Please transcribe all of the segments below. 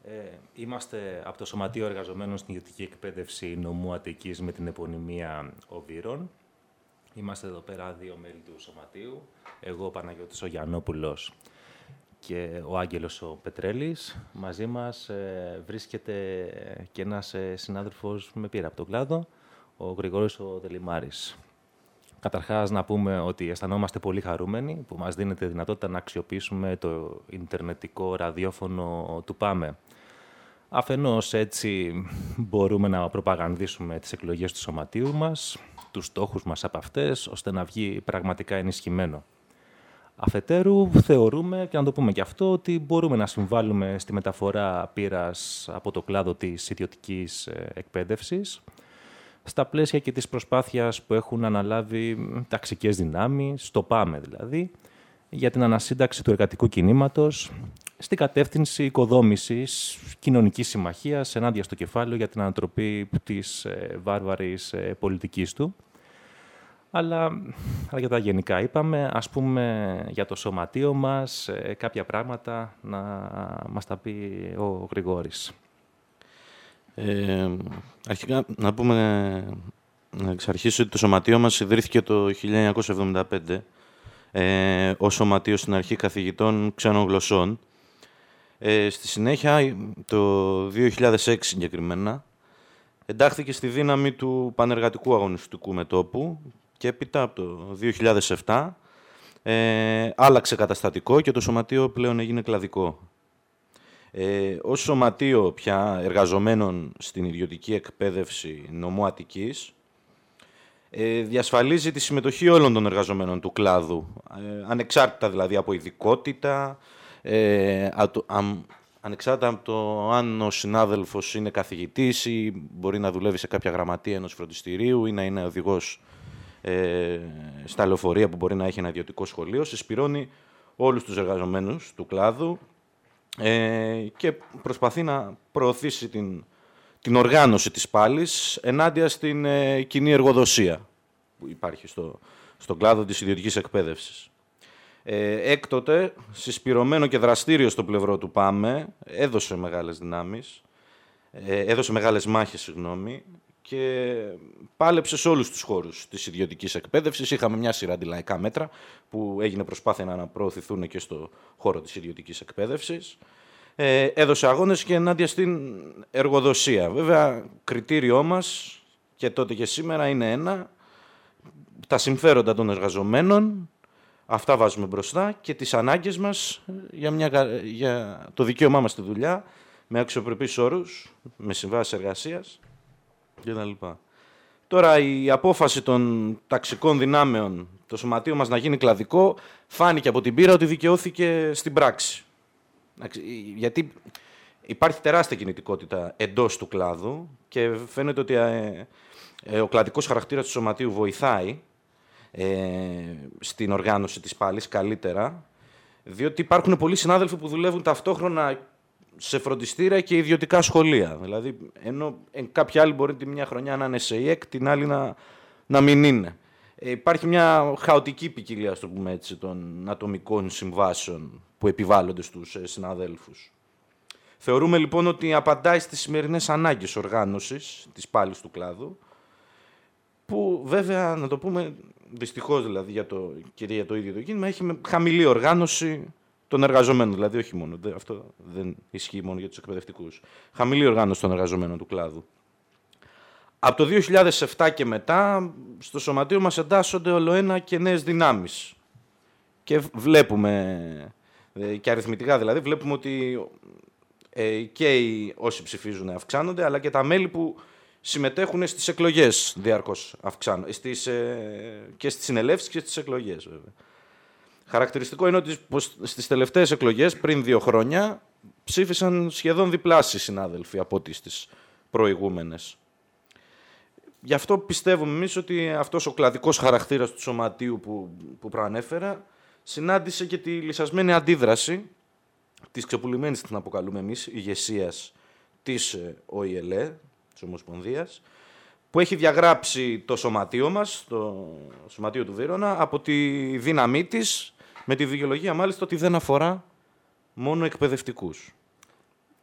Είμαστε από το Σωματείο Εργαζομένων στην Ιδιωτική Εκπαίδευση Νομού Αττικής με την επωνυμία Οβύρων. Είμαστε εδώ πέρα δύο μέλη του Σωματείου, εγώ ο Παναγιώτης ο Γιαννόπουλος και ο Άγγελος ο Πετρέλης. Μαζί μας βρίσκεται και ένας συνάδελφος με πείρα από τον κλάδο, ο Γρηγόρης ο Δελημάρης. Καταρχάς να πούμε ότι αισθανόμαστε πολύ χαρούμενοι που μας δίνεται δυνατότητα να αξιοποιήσουμε το ιντερνετικό ραδιόφωνο του ΠΑΜΕ. Αφενός έτσι μπορούμε να προπαγανδίσουμε τις εκλογές του Σωματείου μας, τους στόχους μας από αυτές, ώστε να βγει πραγματικά ενισχυμένο. Αφετέρου, θεωρούμε, και να το πούμε και αυτό, ότι μπορούμε να συμβάλλουμε στη μεταφορά πείρας από το κλάδο της ιδιωτικής εκπαίδευσης, στα πλαίσια και της προσπάθειας που έχουν αναλάβει ταξικές δυνάμεις, το ΠΑΜΕ δηλαδή, για την ανασύνταξη του εργατικού κινήματος, στην κατεύθυνση οικοδόμησης κοινωνικής συμμαχίας ενάντια στο κεφάλαιο για την ανατροπή της βάρβαρης πολιτικής του. Αλλά για τα γενικά είπαμε, ας πούμε για το σωματείο μας, κάποια πράγματα να μας τα πει ο Γρηγόρης. Αρχικά να πούμε, να εξαρχίσω ότι το σωματείο μας ιδρύθηκε το 1975 ως σωματείο στην αρχή καθηγητών ξένων γλωσσών. Στη συνέχεια, το 2006 συγκεκριμένα, εντάχθηκε στη δύναμη του πανεργατικού αγωνιστικού μετώπου και έπειτα από το 2007 άλλαξε καταστατικό και το σωματείο πλέον έγινε κλαδικό. Ως σωματείο πια εργαζομένων στην ιδιωτική εκπαίδευση νομού Αττικής, διασφαλίζει τη συμμετοχή όλων των εργαζομένων του κλάδου, ανεξάρτητα δηλαδή από ειδικότητα, ανεξάρτητα από το αν ο συνάδελφος είναι καθηγητής ή μπορεί να δουλεύει σε κάποια γραμματεία ενός φροντιστηρίου ή να είναι οδηγός στα λεωφορεία που μπορεί να έχει ένα ιδιωτικό σχολείο. Συσπηρώνει όλους τους εργαζομένους του κλάδου και προσπαθεί να προωθήσει την οργάνωση της πάλης ενάντια στην κοινή εργοδοσία που υπάρχει στον κλάδο της ιδιωτικής εκπαίδευσης. Έκτοτε, συσπηρωμένο και δραστήριο στο πλευρό του ΠΑΜΕ, έδωσε μεγάλες μάχες, και πάλεψε σε όλους τους χώρους της ιδιωτικής εκπαίδευσης. Είχαμε μια σειρά αντιλαϊκά μέτρα που έγινε προσπάθεια να προωθηθούν και στο χώρο της ιδιωτικής εκπαίδευσης. Έδωσε αγώνες και ενάντια στην εργοδοσία. Βέβαια, κριτήριό μας και τότε και σήμερα είναι ένα, τα συμφέροντα των εργαζομένων, αυτά βάζουμε μπροστά και τις ανάγκες μας για το δικαίωμά μας στη δουλειά, με αξιοπρεπείς όρους, με συμβάσεις εργασίας κτλ. Τώρα η απόφαση των ταξικών δυνάμεων, το σωματείο μας να γίνει κλαδικό, φάνηκε από την πείρα ότι δικαιώθηκε στην πράξη. Γιατί υπάρχει τεράστια κινητικότητα εντός του κλάδου και φαίνεται ότι ο κλαδικός χαρακτήρας του σωματείου βοηθάει στην οργάνωση της πάλης καλύτερα, διότι υπάρχουν πολλοί συνάδελφοι που δουλεύουν ταυτόχρονα σε φροντιστήρια και ιδιωτικά σχολεία. Δηλαδή, ενώ κάποιοι άλλοι μπορεί τη μια χρονιά να είναι σε ΙΕΚ, την άλλη να μην είναι. Υπάρχει μια χαοτική ποικιλία, ας το πούμε έτσι, των ατομικών συμβάσεων που επιβάλλονται στους συναδέλφους. Θεωρούμε λοιπόν ότι απαντάει στις σημερινές ανάγκες οργάνωσης της πάλης του κλάδου, που βέβαια, να το πούμε, δυστυχώς δηλαδή για το ίδιο το κίνημα, έχει χαμηλή οργάνωση των εργαζομένων. Δηλαδή, όχι μόνο, αυτό δεν ισχύει μόνο για τους εκπαιδευτικούς. Χαμηλή οργάνωση των εργαζομένων του κλάδου. Από το 2007 και μετά, στο σωματείο μας εντάσσονται ολοένα και νέες δυνάμεις. Και βλέπουμε, και αριθμητικά δηλαδή, βλέπουμε ότι και όσοι ψηφίζουν αυξάνονται, αλλά και τα μέλη που συμμετέχουν στις εκλογές διαρκώς αυξάνονται. Και στις συνελεύσεις και στις εκλογές, βέβαια. Χαρακτηριστικό είναι ότι στις τελευταίες εκλογές, πριν 2 χρόνια, ψήφισαν σχεδόν διπλάσιοι συνάδελφοι από ό,τι στις προηγούμενες. Γι' αυτό πιστεύουμε εμείς ότι αυτός ο κλαδικός χαρακτήρας του σωματείου που προανέφερα συνάντησε και τη λυσασμένη αντίδραση της ξεπουλημένης, την αποκαλούμε εμείς, ηγεσίας της ΟΗΕΛΕ, της Ομοσπονδίας, που έχει διαγράψει το σωματείο μας, το σωματείο του Βύρωνα, από τη δύναμή της, με τη δικαιολογία μάλιστα ότι δεν αφορά μόνο εκπαιδευτικούς.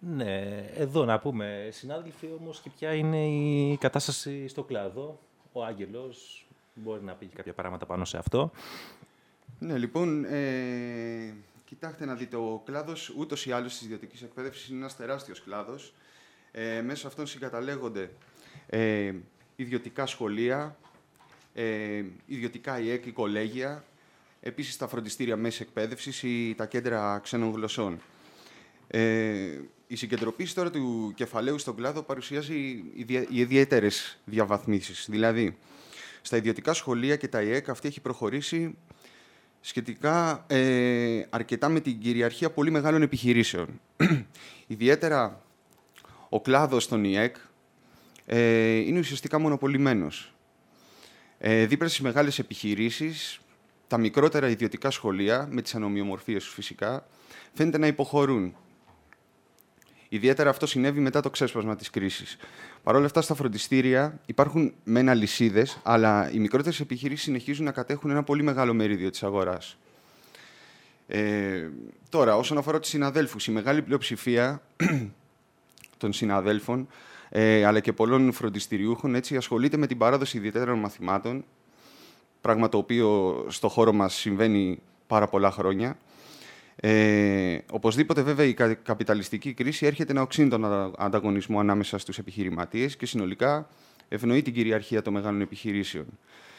Ναι, εδώ να πούμε, συνάδελφοι, όμως, και ποια είναι η κατάσταση στο κλάδο. Ο Άγγελος μπορεί να πει κάποια πράγματα πάνω σε αυτό. Ναι, λοιπόν, κοιτάξτε να δείτε, ο κλάδος ούτως ή άλλως της ιδιωτικής εκπαίδευσης είναι ένας τεράστιος κλάδος. Μέσα σε αυτόν συγκαταλέγονται ιδιωτικά σχολεία, ιδιωτικά ΙΕΚ ή κολέγια, επίσης τα φροντιστήρια μέσης εκπαίδευσης ή τα κέντρα ξένων γλωσσών. Η συγκεντρωποίηση τώρα του κεφαλαίου στον κλάδο παρουσιάζει ιδιαίτερες διαβαθμίσεις. Δηλαδή, στα ιδιωτικά σχολεία και τα ΙΕΚ αυτή έχει προχωρήσει σχετικά αρκετά με την κυριαρχία πολύ μεγάλων επιχειρήσεων. Ιδιαίτερα ο κλάδος των ΙΕΚ είναι ουσιαστικά μονοπωλημένος. Δίπλα στις μεγάλες επιχειρήσεις, τα μικρότερα ιδιωτικά σχολεία, με τις ανομοιομορφίες τους φυσικά, φαίνεται να υποχωρούν. Ιδιαίτερα αυτό συνέβη μετά το ξέσπασμα της κρίσης. Παρ' όλα αυτά, στα φροντιστήρια υπάρχουν μεν αλυσίδες, αλλά οι μικρότερες επιχειρήσεις συνεχίζουν να κατέχουν ένα πολύ μεγάλο μερίδιο της αγοράς. Τώρα, όσον αφορά τους συναδέλφους, η μεγάλη πλειοψηφία των συναδέλφων, αλλά και πολλών φροντιστηριούχων, έτσι, ασχολείται με την παράδοση ιδιαίτερων μαθημάτων, πράγμα το οποίο στο χώρο μας συμβαίνει πάρα πολλά χρόνια. Οπωσδήποτε, βέβαια, η καπιταλιστική κρίση έρχεται να οξύνει τον ανταγωνισμό ανάμεσα στους επιχειρηματίες και συνολικά ευνοεί την κυριαρχία των μεγάλων επιχειρήσεων.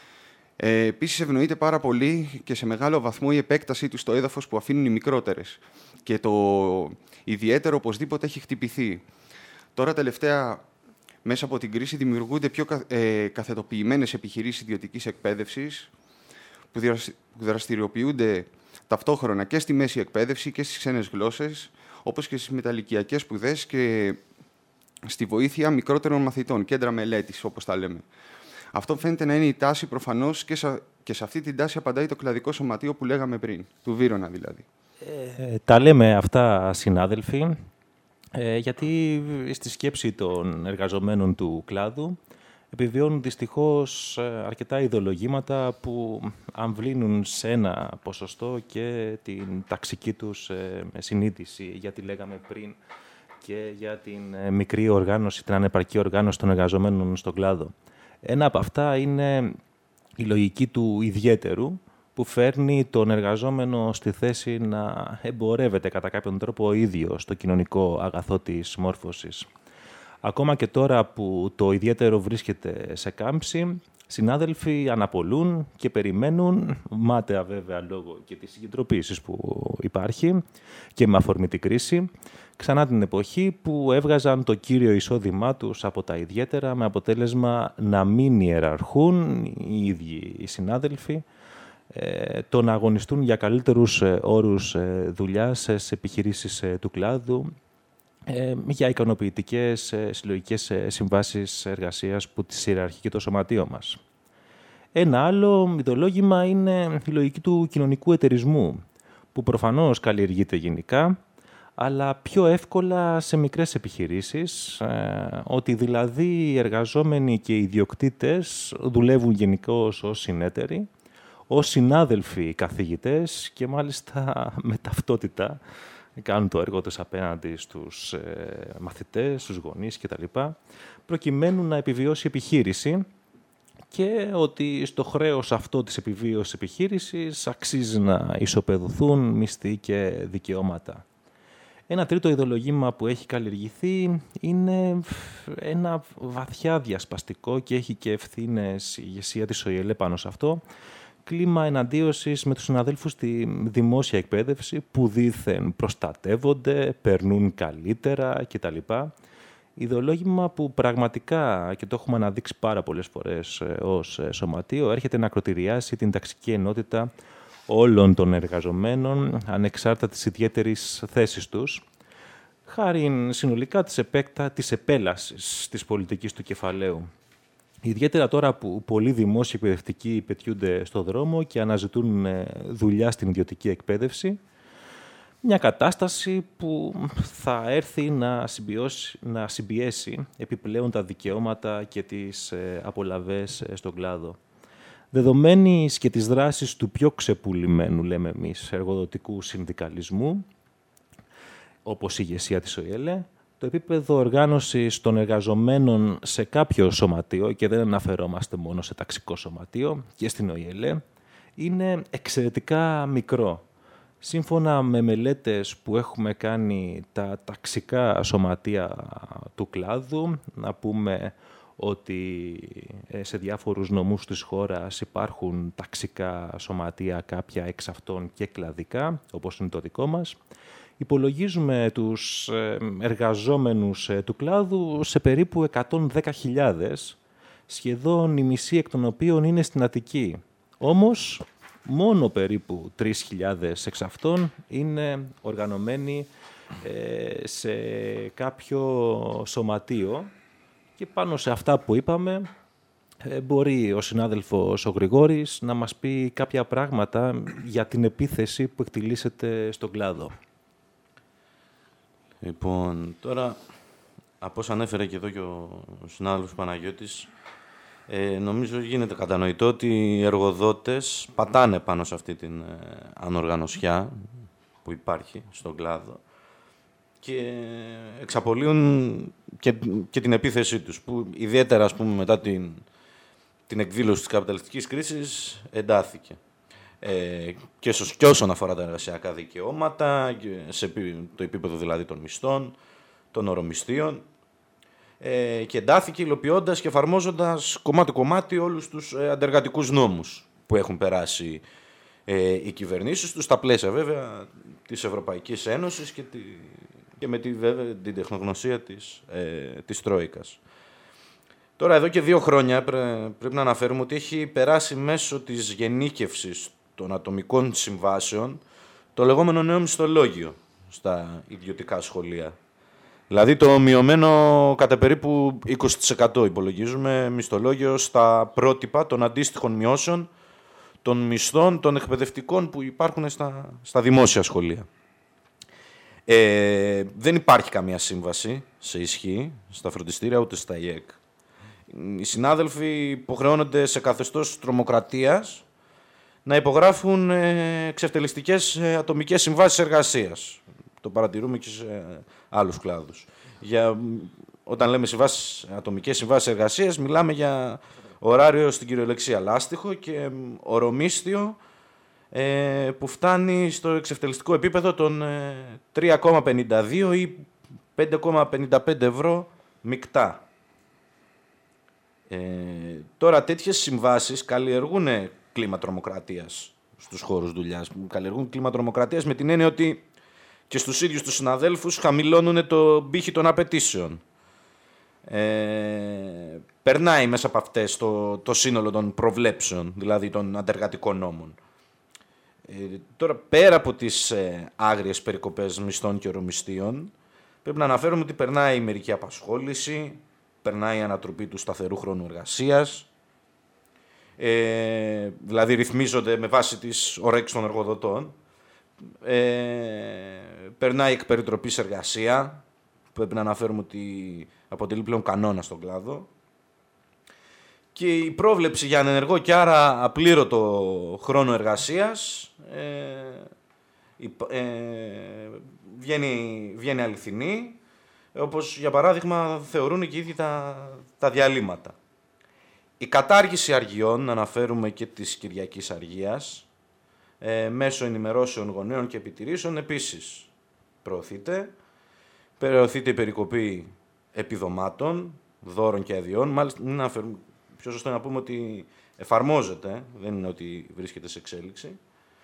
Επίσης, ευνοείται πάρα πολύ και σε μεγάλο βαθμό η επέκτασή του στο έδαφος που αφήνουν οι μικρότερες. Και το ιδιαίτερο, οπωσδήποτε, έχει χτυπηθεί. Τώρα, τελευταία, μέσα από την κρίση, δημιουργούνται πιο καθετοποιημένες επιχειρήσεις ιδιωτικής εκπαίδευσης που δραστηριοποιούνται ταυτόχρονα και στη μέση εκπαίδευση και στις ξένες γλώσσες, όπως και στις μεταλυκιακές σπουδές και στη βοήθεια μικρότερων μαθητών, κέντρα μελέτης, όπως τα λέμε. Αυτό φαίνεται να είναι η τάση προφανώς και σε αυτή την τάση απαντάει το κλαδικό σωματείο που λέγαμε πριν, του Βύρωνα δηλαδή. Τα λέμε αυτά, συνάδελφοι, γιατί στη σκέψη των εργαζομένων του κλάδου επιβιώνουν δυστυχώς αρκετά ιδεολογήματα που αμβλύνουν σε ένα ποσοστό και την ταξική τους συνείδηση, γιατί λέγαμε πριν και για την μικρή οργάνωση, την ανεπαρκή οργάνωση των εργαζομένων στον κλάδο. Ένα από αυτά είναι η λογική του ιδιαίτερου, που φέρνει τον εργαζόμενο στη θέση να εμπορεύεται κατά κάποιον τρόπο ο ίδιος στο κοινωνικό αγαθό της μόρφωσης. Ακόμα και τώρα που το ιδιαίτερο βρίσκεται σε κάμψη, συνάδελφοι αναπολούν και περιμένουν, μάταια βέβαια λόγω και της συγκεντροποίησης που υπάρχει και με αφορμή την κρίση, ξανά την εποχή που έβγαζαν το κύριο εισόδημά τους από τα ιδιαίτερα, με αποτέλεσμα να μην ιεραρχούν οι ίδιοι οι συνάδελφοι, το να αγωνιστούν για καλύτερους όρους δουλειάς σε επιχειρήσεις του κλάδου, για ικανοποιητικές συλλογικές συμβάσεις εργασίας που τις ιεραρχεί και το σωματείο μας. Ένα άλλο ιδεολόγημα είναι η λογική του κοινωνικού εταιρισμού, που προφανώς καλλιεργείται γενικά, αλλά πιο εύκολα σε μικρές επιχειρήσεις, ότι δηλαδή οι εργαζόμενοι και οι ιδιοκτήτες δουλεύουν γενικώς ως συνέτεροι, ως συνάδελφοι καθηγητές και μάλιστα με ταυτότητα κάνουν το έργο τους απέναντι στους μαθητές, στους γονείς κτλ. Προκειμένου να επιβιώσει η επιχείρηση και ότι στο χρέος αυτό της επιβίωσης επιχείρησης αξίζει να ισοπεδωθούν μισθοί και δικαιώματα. Ένα τρίτο ιδεολογήμα που έχει καλλιεργηθεί είναι ένα βαθιά διασπαστικό και έχει και ευθύνες η ηγεσία της ΟΗΕ πάνω σε αυτό, κλίμα εναντίωσης με τους συναδέλφους στη δημόσια εκπαίδευση που δήθεν προστατεύονται, περνούν καλύτερα κτλ. Ιδεολόγημα που πραγματικά, και το έχουμε αναδείξει πάρα πολλές φορές ως σωματείο, έρχεται να ακροτηριάσει την ταξική ενότητα όλων των εργαζομένων, ανεξάρτητα της ιδιαίτερης θέσης τους, χάρη συνολικά της επέλασης της πολιτικής του κεφαλαίου. Ιδιαίτερα τώρα που πολλοί δημόσιοι εκπαιδευτικοί πετιούνται στο δρόμο και αναζητούν δουλειά στην ιδιωτική εκπαίδευση, μια κατάσταση που θα έρθει να συμπιέσει επιπλέον τα δικαιώματα και τις απολαβές στον κλάδο. Δεδομένης και της δράσης του πιο ξεπουλημένου, λέμε εμείς, εργοδοτικού συνδικαλισμού, όπως η ηγεσία της ΟΗΕ, Το επίπεδο οργάνωσης των εργαζομένων σε κάποιο σωματείο, και δεν αναφερόμαστε μόνο σε ταξικό σωματείο, και στην ΟΗΕΛΕ, είναι εξαιρετικά μικρό. Σύμφωνα με μελέτες που έχουμε κάνει τα ταξικά σωματεία του κλάδου, να πούμε ότι σε διάφορους νομούς της χώρας υπάρχουν ταξικά σωματεία, κάποια εξ αυτών και κλαδικά, όπως είναι το δικό μας, υπολογίζουμε τους εργαζόμενους του κλάδου σε περίπου 110.000, σχεδόν η μισή εκ των οποίων είναι στην Αττική. Όμως, μόνο περίπου 3.000 εξ αυτών είναι οργανωμένοι σε κάποιο σωματείο, και πάνω σε αυτά που είπαμε μπορεί ο συνάδελφος ο Γρηγόρης να μας πει κάποια πράγματα για την επίθεση που εκτιλήσεται στον κλάδο. Λοιπόν, τώρα, από όσα ανέφερε και εδώ και ο συνάδελφος Παναγιώτης, νομίζω γίνεται κατανοητό ότι οι εργοδότες πατάνε πάνω σε αυτή την ανοργανωσιά που υπάρχει στον κλάδο και εξαπολύουν και την επίθεσή τους, που ιδιαίτερα, ας πούμε, μετά την εκδήλωση της καπιταλιστικής κρίσης εντάθηκε. Και όσον αφορά τα εργασιακά δικαιώματα, και σε το επίπεδο δηλαδή των μισθών, των ωρομισθείων, και εντάθηκε υλοποιώντας και εφαρμόζοντας κομμάτι-κομμάτι όλους τους αντεργατικούς νόμους που έχουν περάσει οι κυβερνήσεις τους, στα πλαίσια βέβαια της Ευρωπαϊκής Ένωσης και με την τεχνογνωσία της Τρόικας. Τώρα, εδώ και 2 χρόνια πρέπει να αναφέρουμε ότι έχει περάσει μέσω της γενίκευσης των ατομικών συμβάσεων το λεγόμενο νέο μισθολόγιο στα ιδιωτικά σχολεία. Δηλαδή το μειωμένο κατά περίπου 20% υπολογίζουμε μισθολόγιο στα πρότυπα των αντίστοιχων μειώσεων των μισθών των εκπαιδευτικών που υπάρχουν στα δημόσια σχολεία. Δεν υπάρχει καμία σύμβαση σε ισχύ στα φροντιστήρια ούτε στα ΙΕΚ. Οι συνάδελφοι υποχρεώνονται σε καθεστώς τρομοκρατίας να υπογράφουν εξευτελιστικές ατομικές συμβάσεις εργασίας. Το παρατηρούμε και σε άλλους κλάδους. Όταν λέμε ατομικές συμβάσεις εργασίας, μιλάμε για ωράριο στην κυριολεξία λάστιχο και ωρομίσθιο που φτάνει στο εξευτελιστικό επίπεδο των 3,52 ή 5,55 ευρώ μεικτά. Τώρα, τέτοιες συμβάσεις καλλιεργούν κλίμα τρομοκρατίας στους χώρους δουλειάς. Καλλιεργούν κλίμα τρομοκρατίας με την έννοια ότι και στους ίδιους τους συναδέλφους χαμηλώνουν το πύχη των απαιτήσεων. Περνάει μέσα από αυτές το σύνολο των προβλέψεων, δηλαδή των αντεργατικών νόμων. Τώρα, πέρα από τις άγριες περικοπές μισθών και ωρομισθείων, πρέπει να αναφέρουμε ότι περνάει η μερική απασχόληση, περνάει η ανατροπή του σταθερού χρόνου εργασίας, δηλαδή ρυθμίζονται με βάση τις ορέξεις των εργοδοτών, περνάει εκ περιτροπής εργασία, πρέπει να αναφέρουμε ότι αποτελεί πλέον κανόνα στον κλάδο, και η πρόβλεψη για ανενεργό και άρα απλήρωτο χρόνο εργασίας βγαίνει αληθινή, όπως για παράδειγμα θεωρούν και οι ίδιοι τα διαλύματα. Η κατάργηση αργιών, να αναφέρουμε και της Κυριακής Αργίας, μέσω ενημερώσεων γονέων και επιτηρήσεων επίσης προωθείται. Προωθείται η περικοπή επιδομάτων, δώρων και αδειών. Μάλιστα, πιο σωστό να πούμε ότι εφαρμόζεται, δεν είναι ότι βρίσκεται σε εξέλιξη.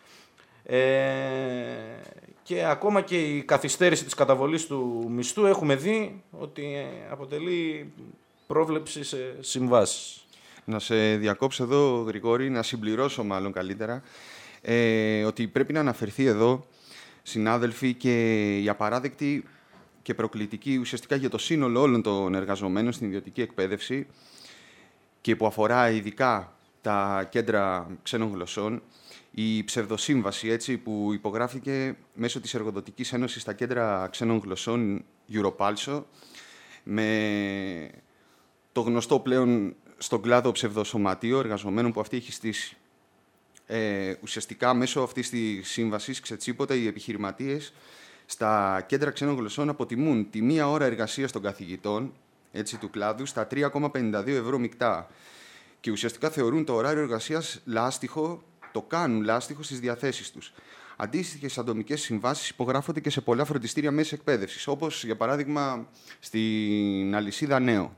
Και ακόμα και η καθυστέρηση της καταβολής του μισθού έχουμε δει ότι αποτελεί πρόβλεψη σε συμβάσεις. Να σε διακόψω εδώ, Γρηγόρη, να συμπληρώσω μάλλον καλύτερα, ότι πρέπει να αναφερθεί εδώ, συνάδελφοι, και η απαράδεκτη και προκλητική ουσιαστικά για το σύνολο όλων των εργαζομένων στην ιδιωτική εκπαίδευση και που αφορά ειδικά τα κέντρα ξένων γλωσσών, η ψευδοσύμβαση, έτσι, που υπογράφηκε μέσω της Εργοδοτικής Ένωσης στα κέντρα ξένων γλωσσών Europalso, με το γνωστό πλέον στον κλάδο ψευδοσωματείο εργαζομένων που αυτή έχει στήσει. Ουσιαστικά, μέσω αυτής της σύμβασης, ξετσίποτα, οι επιχειρηματίες στα κέντρα ξένων γλωσσών αποτιμούν τη μία ώρα εργασίας των καθηγητών, έτσι, του κλάδου, στα 3,52 ευρώ μεικτά. Και ουσιαστικά θεωρούν το ωράριο εργασίας λάστιχο, το κάνουν λάστιχο στις διαθέσεις τους. Αντίστοιχες ατομικές συμβάσεις υπογράφονται και σε πολλά φροντιστήρια μέσης εκπαίδευσης, όπως για παράδειγμα στην αλυσίδα Νέο.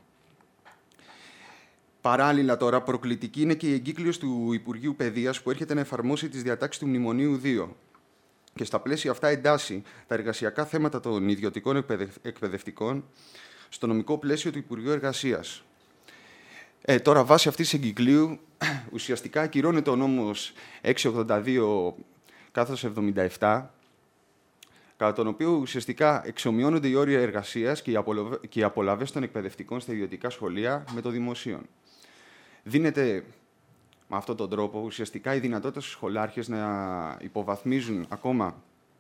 Παράλληλα, τώρα, προκλητική είναι και η εγκύκλειος του Υπουργείου Παιδείας που έρχεται να εφαρμόσει τις διατάξεις του Μνημονίου 2. Και στα πλαίσια αυτά εντάσσει τα εργασιακά θέματα των ιδιωτικών εκπαιδευτικών στο νομικό πλαίσιο του Υπουργείου Εργασίας. Τώρα, βάσει αυτής της εγκυκλίου, ουσιαστικά ακυρώνεται ο νόμος 682/77, κατά τον οποίο ουσιαστικά εξομοιώνονται οι όροι εργασίας και οι απολαβές των εκπαιδευτικών στα ιδιωτικά σχολεία με το δημοσίων. Δίνεται με αυτόν τον τρόπο ουσιαστικά η δυνατότητα στους σχολάρχες να υποβαθμίζουν ακόμα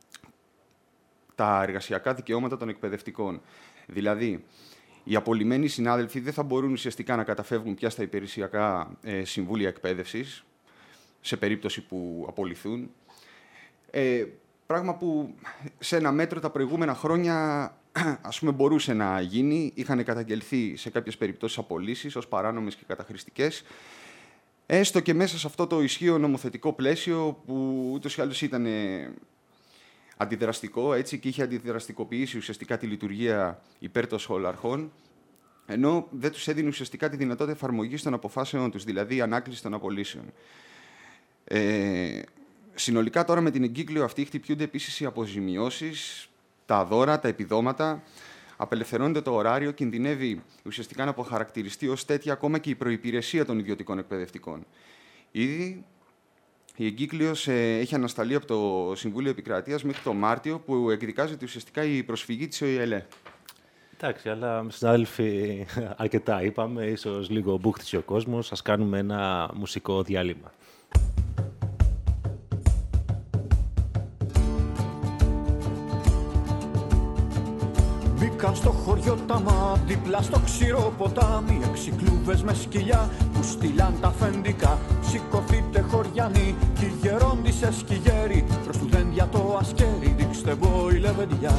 τα εργασιακά δικαιώματα των εκπαιδευτικών. Δηλαδή, οι απολυμμένοι συνάδελφοι δεν θα μπορούν ουσιαστικά να καταφεύγουν πια στα υπηρεσιακά συμβούλια εκπαίδευσης, σε περίπτωση που απολυθούν. Πράγμα που σε ένα μέτρο τα προηγούμενα χρόνια, ας πούμε, μπορούσε να γίνει. Είχαν καταγγελθεί σε κάποιες περιπτώσεις απολύσεις ως παράνομες και καταχρηστικές. Έστω και μέσα σε αυτό το ισχύο νομοθετικό πλαίσιο που ούτως ή άλλως ήταν αντιδραστικό, έτσι, και είχε αντιδραστικοποιήσει ουσιαστικά τη λειτουργία υπέρ των σχολαρχών, ενώ δεν τους έδινε ουσιαστικά τη δυνατότητα εφαρμογής των αποφάσεων τους, δηλαδή η ανάκληση των απολύσεων. Συνολικά τώρα με την εγκύκλιο αυτή χτυπιούνται επίσης οι αποζημιώσεις, τα δώρα, τα επιδόματα, απελευθερώνεται το ωράριο, κινδυνεύει ουσιαστικά να αποχαρακτηριστεί ως τέτοια ακόμα και η προϋπηρεσία των ιδιωτικών εκπαιδευτικών. Ήδη η εγκύκλιος έχει ανασταλεί από το Συμβούλιο Επικρατείας μέχρι το Μάρτιο, που εκδικάζεται ουσιαστικά η προσφυγή της ΟΗΕΛΕ. Εντάξει, αλλά συνάδελφοι, αρκετά είπαμε, ίσως λίγο μπούχτισε ο κόσμος. Ας κάνουμε ένα μουσικό διάλειμμα. Μπήκαν στο χωριό τα δίπλα στο ξηρό ποτάμι, 6 κλούβες με σκυλιά που στείλαν τα αφεντικά. Σηκωθείτε χωριανοί κι οι γερόντισες κι οι γέροι, προς του δέντια το ασκέρι, δείξτε μπόι λεβεντιά.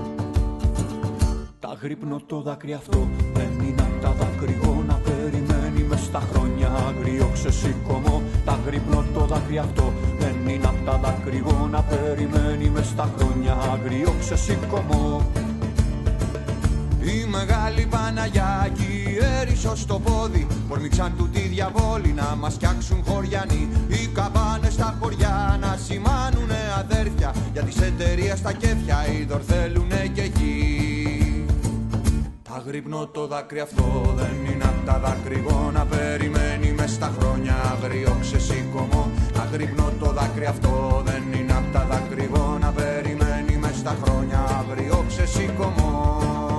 Τα γρύπνο το δάκρυ αυτό δεν είναι απ' τα δακρυγόνα, περιμένει μες στα χρόνια άγριο ξεσήκωμο. Τα γρύπνο το δάκρυ αυτό δεν είναι απ' τα δακρυγόνα, περιμένει μες στα χρόνια άγριο ξεσήκωμο. Η Μεγάλη Παναγιά κι η Έρισσος στο πόδι πορμήξαν του τη διαβόλη να μας φτιάξουν χωριανοί. Οι καμπάνες στα χωριά να σημάνουνε αδέρφια, για τις εταιρείες τα κέφια είδωρ θέλουνε και εκεί. Τα γρύπνο το δάκρυ αυτό δεν είναι απ' τα δακρυγόνα, περιμένει μες στα χρόνια αγριό ξεσήκωμο. Τα γρύπνο το δάκρυ αυτό δεν είναι απ' τα δακρυγόνα, περιμένει μες στα χρόνια αγριό ξεσήκωμο.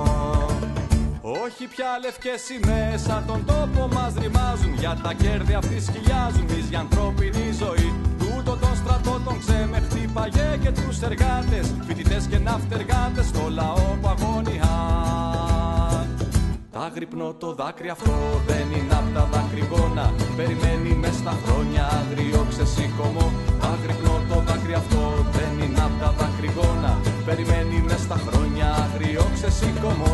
Όχι πια λευκές σημαίες σαν τον τόπο μας ρημάζουν, για τα κέρδη αυτοί σκυλιάζουν, μης για ανθρώπινη ζωή. Τούτο τον στρατό τον ξεμεχτύπαγε και τους εργάτες, φοιτητές και ναυτεργάτες στο λαό που αγωνιάν. Τα γρυπνό το δάκρυ αυτό δεν είναι απ' τα δακρυγόνα, περιμένει μες στα χρόνια αγριό ξεσήκωμο. Τα γρυπνό το δάκρυ αυτό δεν είναι απ' τα δακρυγόνα, περιμένει μες στα χρόνια αγριό ξεσήκωμο.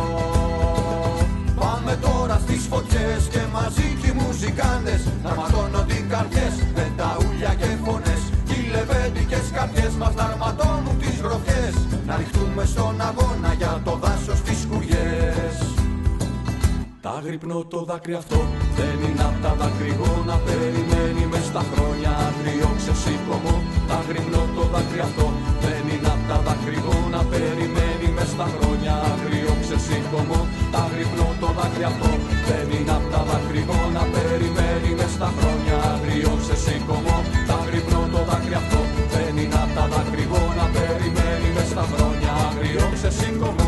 Πάμε τώρα στις φωτιές και μαζί κι οι μουζικάντες να ματώνονται οι καρδιές με τα ούλια και φωνές. Κι οι λεβέντικες καρδιές μας να αρματώνουν τις γροθιές, να ρηχτούμε στον αγώνα για το δάσος τις σκουριές. Τα γρυπνό το δάκρυ αυτό δεν είναι απ' τα δακρυγόνα, περιμένει μες στα χρόνια αγριό ξεσήκωμο. Τα γρυπνό το δάκρυ αυτό δεν είναι απ' τα δακρυγόνα, περιμένει μες στα χρόνια αγριό ξεσήκωμο. Τα γρυπνό το δάκρυ αυτό δεν είναι απ' τα δακρυγόνα, περιμένει μες στα χρόνια αγριό ξεσήκωμο. Τα γρυπνό το δάκρυ αυτό δεν είναι απ' τα δακρυγόνα, περιμένει μες στα χρόνια αγριό ξεσήκωμο.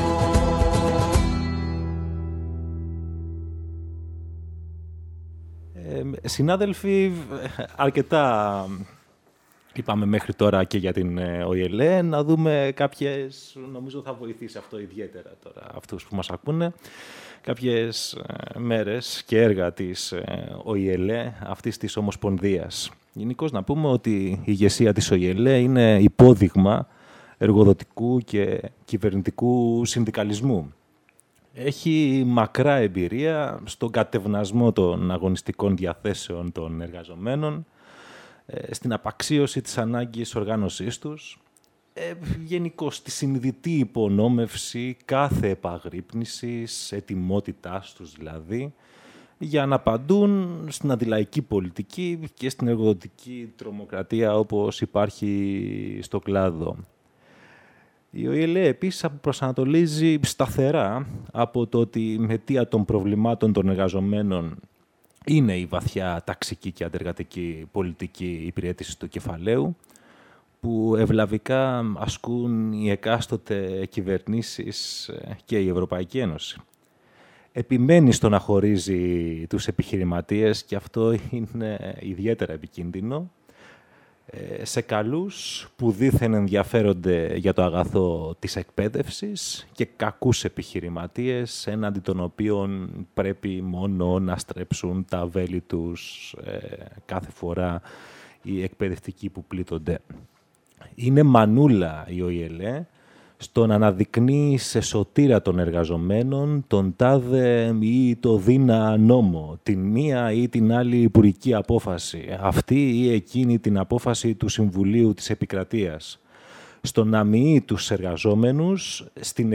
Συνάδελφοι, αρκετά είπαμε μέχρι τώρα και για την ΟΗΕΛΕ. Να δούμε κάποιες, νομίζω θα βοηθήσει αυτό ιδιαίτερα τώρα αυτούς που μας ακούνε, κάποιες μέρες και έργα της ΟΗΕΛΕ, αυτής της Ομοσπονδίας. Γενικώς να πούμε ότι η ηγεσία της ΟΗΕΛΕ είναι υπόδειγμα εργοδοτικού και κυβερνητικού συνδικαλισμού. Έχει μακρά εμπειρία στον κατευνασμό των αγωνιστικών διαθέσεων των εργαζομένων, στην απαξίωση της ανάγκης οργάνωσής τους, γενικώς στη συνειδητή υπονόμευση κάθε επαγρύπνησης, ετοιμότητάς τους δηλαδή, για να απαντούν στην αντιλαϊκή πολιτική και στην εργοδοτική τρομοκρατία όπως υπάρχει στο κλάδο. Η ΟΗΕ επίσης προσανατολίζει σταθερά από το ότι η αιτία των προβλημάτων των εργαζομένων είναι η βαθιά ταξική και αντεργατική πολιτική υπηρέτηση του κεφαλαίου, που ευλαβικά ασκούν οι εκάστοτε κυβερνήσεις και η Ευρωπαϊκή Ένωση. Επιμένει στο να χωρίζει τους επιχειρηματίες, και αυτό είναι ιδιαίτερα επικίνδυνο, σε καλούς που δήθεν ενδιαφέρονται για το αγαθό της εκπαίδευσης και κακούς επιχειρηματίες, έναντι των οποίων πρέπει μόνο να στρέψουν τα βέλη τους κάθε φορά οι εκπαιδευτικοί που πλήττονται. Είναι μανούλα η ΟΗΕ στο να αναδεικνύει σε σωτήρα των εργαζομένων τον τάδε ή το δίνα νόμο, την μία ή την άλλη υπουργική απόφαση, αυτή ή εκείνη την απόφαση του Συμβουλίου της Επικρατείας, στο να μοιεί τους εργαζόμενους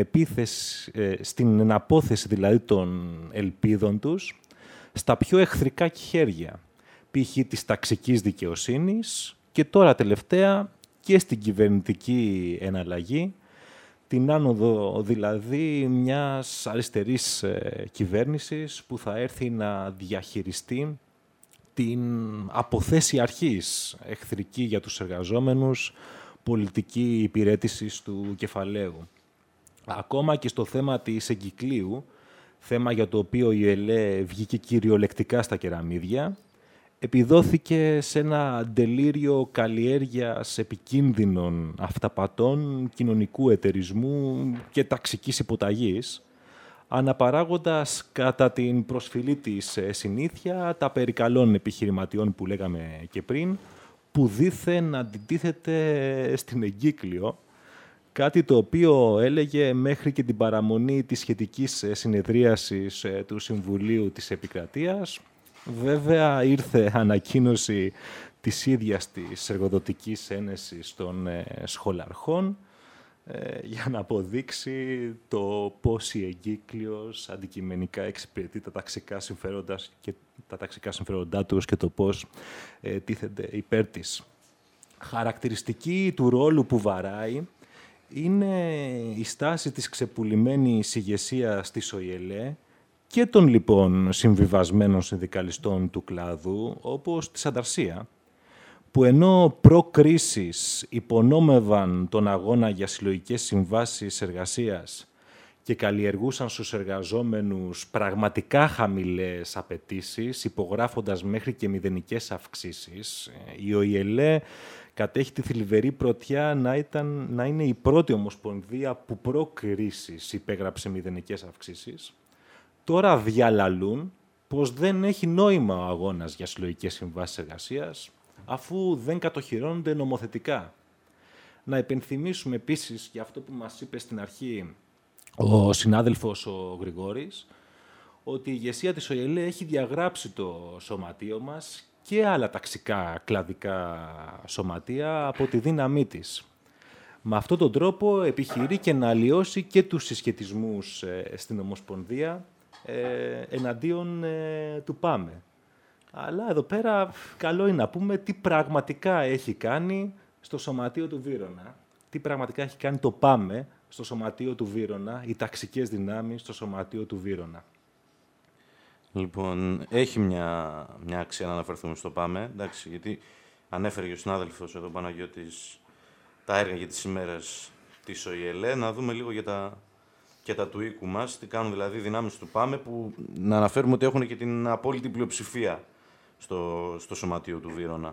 στην εναπόθεση δηλαδή των ελπίδων τους στα πιο εχθρικά χέρια, π.χ. της ταξικής δικαιοσύνης και τώρα τελευταία και στην κυβερνητική εναλλαγή, την άνοδο δηλαδή μιας αριστερής κυβέρνησης που θα έρθει να διαχειριστεί την αποθέση αρχής, εχθρική για τους εργαζόμενους, πολιτική υπηρέτηση του κεφαλαίου. Ακόμα και στο θέμα της εγκυκλίου, θέμα για το οποίο η ΟΗΕ βγήκε κυριολεκτικά στα κεραμίδια, επιδόθηκε σε ένα ντελήριο καλλιέργειας επικίνδυνων αυταπατών, κοινωνικού εταιρισμού και ταξικής υποταγής, αναπαράγοντας κατά την προσφυλή της συνήθεια τα περί καλών επιχειρηματιών που λέγαμε και πριν, που δήθεν αντιτίθεται στην εγκύκλιο, κάτι το οποίο έλεγε μέχρι και την παραμονή της σχετικής συνεδρίασης του Συμβουλίου της Επικρατείας. Βέβαια, ήρθε ανακοίνωση της ίδιας της Εργοδοτικής Ένεσης των Σχολαρχών για να αποδείξει το πώς η εγκύκλιος αντικειμενικά εξυπηρετεί τα ταξικά συμφέροντα και τα ταξικά συμφέροντά τους και το πώς τίθενται υπέρ της. Χαρακτηριστική του ρόλου που βαράει είναι η στάση της ξεπουλημένης ηγεσίας της ΟΗΕ και των λοιπόν συμβιβασμένων συνδικαλιστών του κλάδου, όπως της Ανταρσία, που ενώ προ-κρίσης υπονόμευαν τον αγώνα για συλλογικές συμβάσεις εργασίας και καλλιεργούσαν στους εργαζόμενους πραγματικά χαμηλές απαιτήσεις, υπογράφοντας μέχρι και μηδενικές αυξήσεις, η ΟΗΕ κατέχει τη θλιβερή πρωτιά να είναι η πρώτη ομοσπονδία που προ-κρίσης υπέγραψε μηδενικές αυξήσεις. Τώρα διαλαλούν πως δεν έχει νόημα ο αγώνας για συλλογικές συμβάσεις εργασίας, αφού δεν κατοχυρώνονται νομοθετικά. Να υπενθυμίσουμε επίσης, για αυτό που μας είπε στην αρχή ο συνάδελφος ο Γρηγόρης, ότι η ηγεσία της ΟΗΕ έχει διαγράψει το σωματείο μας και άλλα ταξικά κλαδικά σωματεία από τη δύναμή της. Με αυτόν τον τρόπο επιχειρεί και να αλλοιώσει και τους συσχετισμούς στην Ομοσπονδία εναντίον του ΠΑΜΕ. Αλλά εδώ πέρα καλό είναι να πούμε τι πραγματικά έχει κάνει στο Σωματείο του Βύρωνα. Τι πραγματικά έχει κάνει το ΠΑΜΕ στο Σωματείο του Βύρωνα, οι ταξικές δυνάμεις στο Σωματείο του Βύρωνα. Λοιπόν, έχει μια αξία να αναφερθούμε στο ΠΑΜΕ, εντάξει, γιατί ανέφερε και ο συνάδελφος εδώ Παναγιώτης τα έργα για τις ημέρες της ΟΗΕ. Να δούμε λίγο και τα του οίκου μας, τι κάνουν δηλαδή οι δυνάμεις του ΠΑΜΕ, που να αναφέρουμε ότι έχουν και την απόλυτη πλειοψηφία στο Σωματείο του Βύρωνα.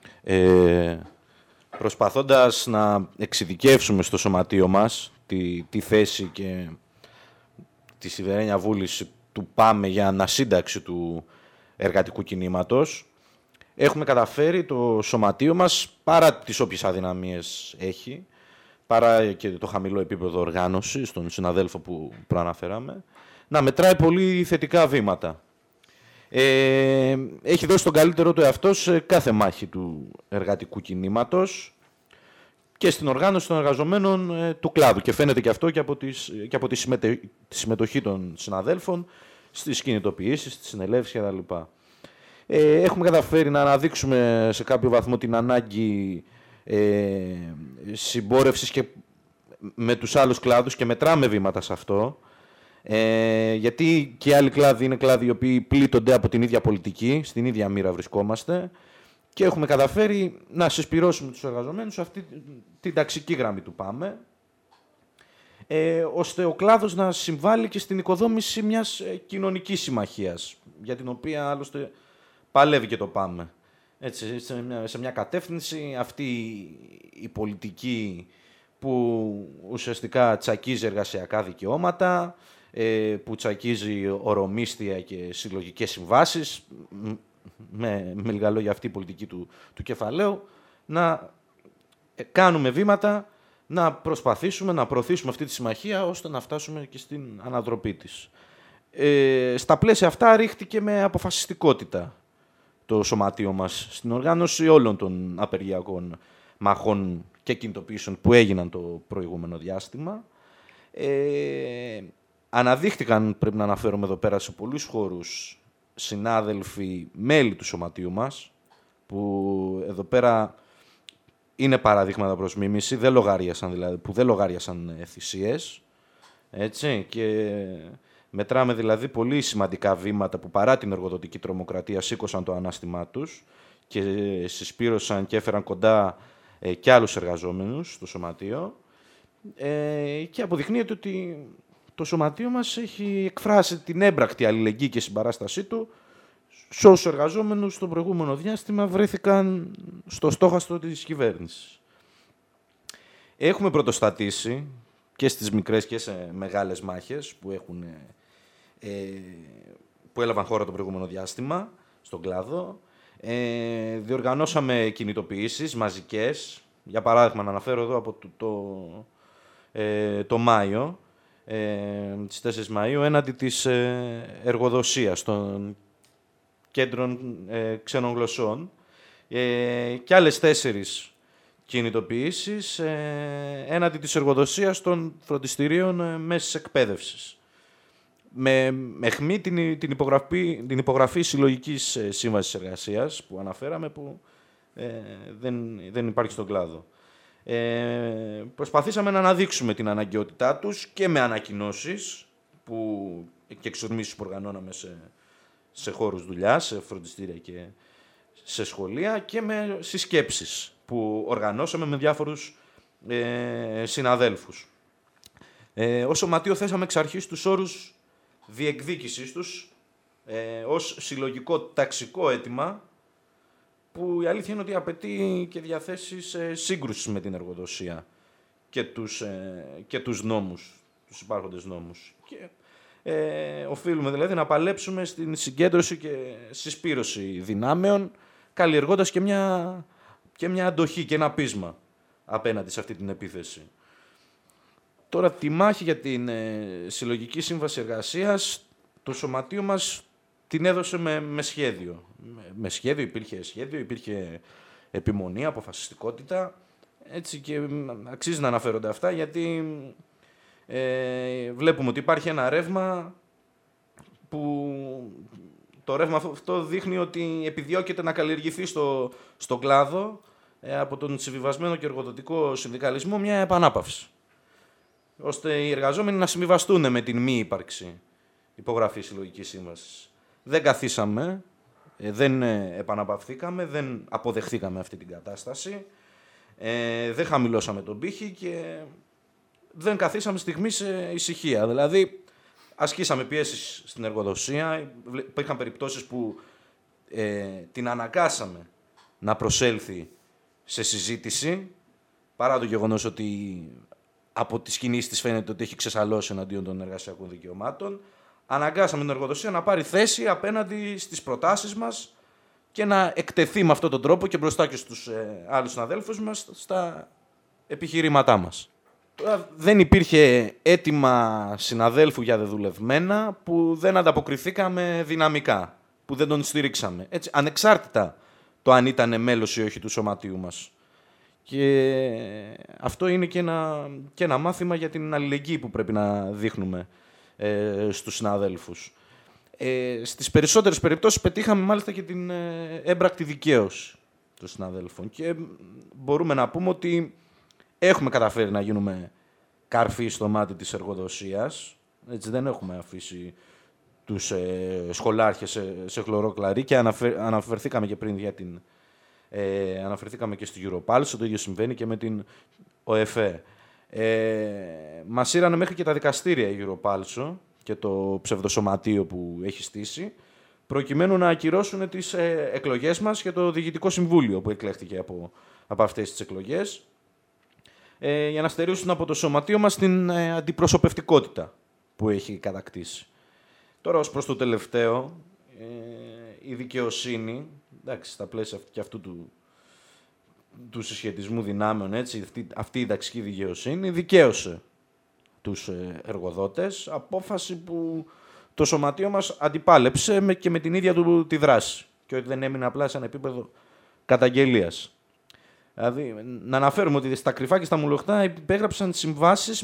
Προσπαθώντας να εξειδικεύσουμε στο Σωματείο μας τη θέση και τη σιδερένια βούληση του ΠΑΜΕ για ανασύνταξη του εργατικού κινήματος, έχουμε καταφέρει το Σωματείο μας, παρά τις όποιες αδυναμίες έχει, παρά και το χαμηλό επίπεδο οργάνωσης, τον συναδέλφο που προαναφέραμε, να μετράει πολύ θετικά βήματα. Έχει δώσει τον καλύτερό του εαυτό σε κάθε μάχη του εργατικού κινήματος και στην οργάνωση των εργαζομένων του κλάδου. Και φαίνεται και αυτό και από τη συμμετοχή των συναδέλφων στις κινητοποιήσεις, στις συνελεύσεις κτλ. Έχουμε καταφέρει να αναδείξουμε σε κάποιο βαθμό την ανάγκη συμπόρευσης και με τους άλλους κλάδους και μετράμε βήματα σε αυτό. Γιατί και οι άλλοι κλάδοι είναι κλάδοι οι οποίοι πλήττονται από την ίδια πολιτική, στην ίδια μοίρα βρισκόμαστε και έχουμε καταφέρει να συσπυρώσουμε τους εργαζομένους σε αυτή την ταξική γραμμή του ΠΑΜΕ, ώστε ο κλάδος να συμβάλλει και στην οικοδόμηση μιας κοινωνικής συμμαχίας, για την οποία άλλωστε παλεύει και το ΠΑΜΕ. Έτσι, σε μια κατεύθυνση αυτή η πολιτική που ουσιαστικά τσακίζει εργασιακά δικαιώματα, που τσακίζει ορομίσθια και συλλογικές συμβάσεις, με λίγα λόγια αυτή η πολιτική του κεφαλαίου, να κάνουμε βήματα, να προσπαθήσουμε να προωθήσουμε αυτή τη συμμαχία ώστε να φτάσουμε και στην αναδροπή της. Στα πλαίσια αυτά ρίχτηκε με αποφασιστικότητα το σωματείο μας στην οργάνωση όλων των απεργιακών μαχών και κινητοποιήσεων που έγιναν το προηγούμενο διάστημα. Αναδείχτηκαν, πρέπει να αναφέρομαι εδώ πέρα, σε πολλούς χώρους συνάδελφοι, μέλη του σωματείου μας, που εδώ πέρα είναι παραδείγματα προς μίμηση, που δεν λογάριασαν θυσίες, έτσι, και μετράμε δηλαδή πολύ σημαντικά βήματα που παρά την εργοδοτική τρομοκρατία σήκωσαν το ανάστημά τους και συσπήρωσαν και έφεραν κοντά και άλλους εργαζόμενους στο σωματείο, και αποδεικνύεται ότι το σωματείο μας έχει εκφράσει την έμπρακτη αλληλεγγύη και συμπαράστασή του σε όσους εργαζόμενους στο προηγούμενο διάστημα βρέθηκαν στο στόχαστρο της κυβέρνησης. Έχουμε πρωτοστατήσει και στις μικρές και σε μεγάλες μάχες που έλαβαν χώρα το προηγούμενο διάστημα στον κλάδο. Διοργανώσαμε κινητοποιήσεις μαζικές. Για παράδειγμα, να αναφέρω εδώ από το Μάιο, τις 4 Μαΐου, έναντι της εργοδοσίας των κέντρων ξένων γλωσσών, και άλλες 4 κινητοποιήσεις έναντι της εργοδοσίας των φροντιστηρίων μέσης εκπαίδευσης. Με αιχμή την υπογραφή συλλογικής σύμβασης εργασίας που αναφέραμε, που δεν υπάρχει στον κλάδο. Προσπαθήσαμε να αναδείξουμε την αναγκαιότητά τους και με ανακοινώσεις και εξορμήσεις που οργανώναμε σε χώρους δουλειάς, σε φροντιστήρια και σε σχολεία, και με συσκέψεις που οργανώσαμε με διάφορους συναδέλφους. Ως σωματείο θέσαμε εξ αρχής τους όρους διεκδίκησης τους ως συλλογικό ταξικό αίτημα, που η αλήθεια είναι ότι απαιτεί και διαθέσεις σύγκρουσης με την εργοδοσία και τους νόμους, τους υπάρχοντες νόμους. Και οφείλουμε δηλαδή να παλέψουμε στην συγκέντρωση και συσπήρωση δυνάμεων, καλλιεργώντας και μια αντοχή και ένα πείσμα απέναντι σε αυτή την επίθεση. Τώρα, τη μάχη για την συλλογική σύμβαση εργασίας, το σωματείο μας την έδωσε με σχέδιο. Με σχέδιο, υπήρχε επιμονή, αποφασιστικότητα. Έτσι, και αξίζει να αναφέρονται αυτά, γιατί βλέπουμε ότι υπάρχει ένα ρεύμα που το ρεύμα αυτό δείχνει ότι επιδιώκεται να καλλιεργηθεί στο κλάδο από τον συμβιβασμένο και εργοδοτικό συνδικαλισμό μια επανάπαυση, ώστε οι εργαζόμενοι να συμβιβαστούν με την μη ύπαρξη υπογραφή συλλογικής σύμβασης. Δεν καθίσαμε, δεν επαναπαυθήκαμε, δεν αποδεχθήκαμε αυτή την κατάσταση, δεν χαμηλώσαμε τον πύχη και δεν καθίσαμε στιγμή σε ησυχία. Δηλαδή, ασκήσαμε πιέσεις στην εργοδοσία. Υπήρχαν περιπτώσεις που την αναγκάσαμε να προσέλθει σε συζήτηση, παρά το γεγονός ότι από τις κινήσεις της φαίνεται ότι έχει ξεσαλώσει εναντίον των εργασιακών δικαιωμάτων. Αναγκάσαμε την εργοδοσία να πάρει θέση απέναντι στις προτάσεις μας και να εκτεθεί με αυτόν τον τρόπο και μπροστά και στους άλλους συναδέλφους μας στα επιχειρήματά μας. Δεν υπήρχε αίτημα συναδέλφου για δεδουλευμένα που δεν ανταποκριθήκαμε δυναμικά, που δεν τον στηρίξαμε. Έτσι, ανεξάρτητα το αν ήταν μέλος ή όχι του σωματείου μας. Και αυτό είναι και ένα μάθημα για την αλληλεγγύη που πρέπει να δείχνουμε στους συναδέλφους. Στις περισσότερες περιπτώσεις πετύχαμε μάλιστα και την έμπρακτη δικαίωση των συναδέλφων. Και μπορούμε να πούμε ότι έχουμε καταφέρει να γίνουμε καρφί στο μάτι της εργοδοσίας. Έτσι, δεν έχουμε αφήσει τους σχολάρχες σε χλωρό κλαρί και αναφερθήκαμε και πριν για την... αναφερθήκαμε και στη Europulso, το ίδιο συμβαίνει και με την ΟΕΦΕ. Μας σύρανε μέχρι και τα δικαστήρια η Europulso και το ψευδοσωματείο που έχει στήσει, προκειμένου να ακυρώσουν τις εκλογές μας και το Διοικητικό Συμβούλιο που εκλέχθηκε από αυτές τις εκλογές, για να στερήσουν από το σωματείο μας την αντιπροσωπευτικότητα που έχει κατακτήσει. Τώρα, ως προς το τελευταίο, η δικαιοσύνη, εντάξει, στα πλαίσια και αυτού του συσχετισμού δυνάμεων, έτσι, αυτή η ταξική δικαιοσύνη δικαίωσε τους εργοδότες, απόφαση που το σωματείο μας αντιπάλεψε και με την ίδια του τη δράση και ότι δεν έμεινε απλά σε ένα επίπεδο καταγγελίας. Δηλαδή, να αναφέρουμε ότι στα κρυφά και στα μουλοχτά υπέγραψαν συμβάσεις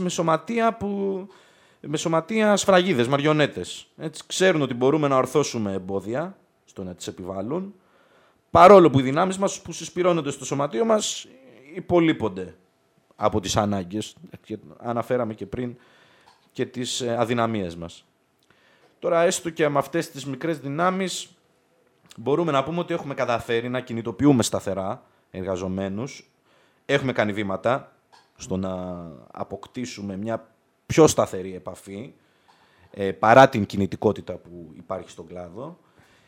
με σωματεία σφραγίδες, μαριονέτες. Έτσι, ξέρουν ότι μπορούμε να ορθώσουμε εμπόδια στο να τις επιβάλλουν, παρόλο που οι δυνάμεις μας που συσπηρώνονται στο σωματείο μας υπολείπονται από τις ανάγκες. Αναφέραμε και πριν και τις αδυναμίες μας. Τώρα, έστω και με αυτές τις μικρές δυνάμεις, μπορούμε να πούμε ότι έχουμε καταφέρει να κινητοποιούμε σταθερά εργαζομένους. Έχουμε κάνει βήματα στο να αποκτήσουμε μια πιο σταθερή επαφή, παρά την κινητικότητα που υπάρχει στον κλάδο.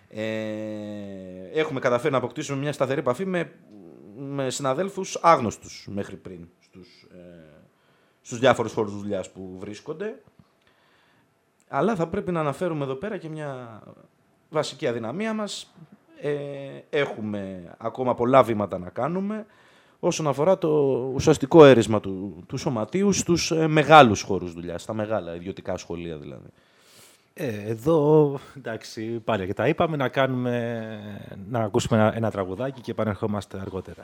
Έχουμε καταφέρει να αποκτήσουμε μια σταθερή επαφή με συναδέλφους άγνωστους μέχρι πριν στους διάφορους χώρους δουλειάς που βρίσκονται. Αλλά θα πρέπει να αναφέρουμε εδώ πέρα και μια βασική αδυναμία μας. Έχουμε ακόμα πολλά βήματα να κάνουμε όσον αφορά το ουσιαστικό αίρισμα του σωματείου στους μεγάλους χώρους δουλειάς, στα μεγάλα ιδιωτικά σχολεία δηλαδή. Εδώ, εντάξει, πάλι και τα είπαμε, να ακούσουμε ένα τραγουδάκι και επανερχόμαστε αργότερα.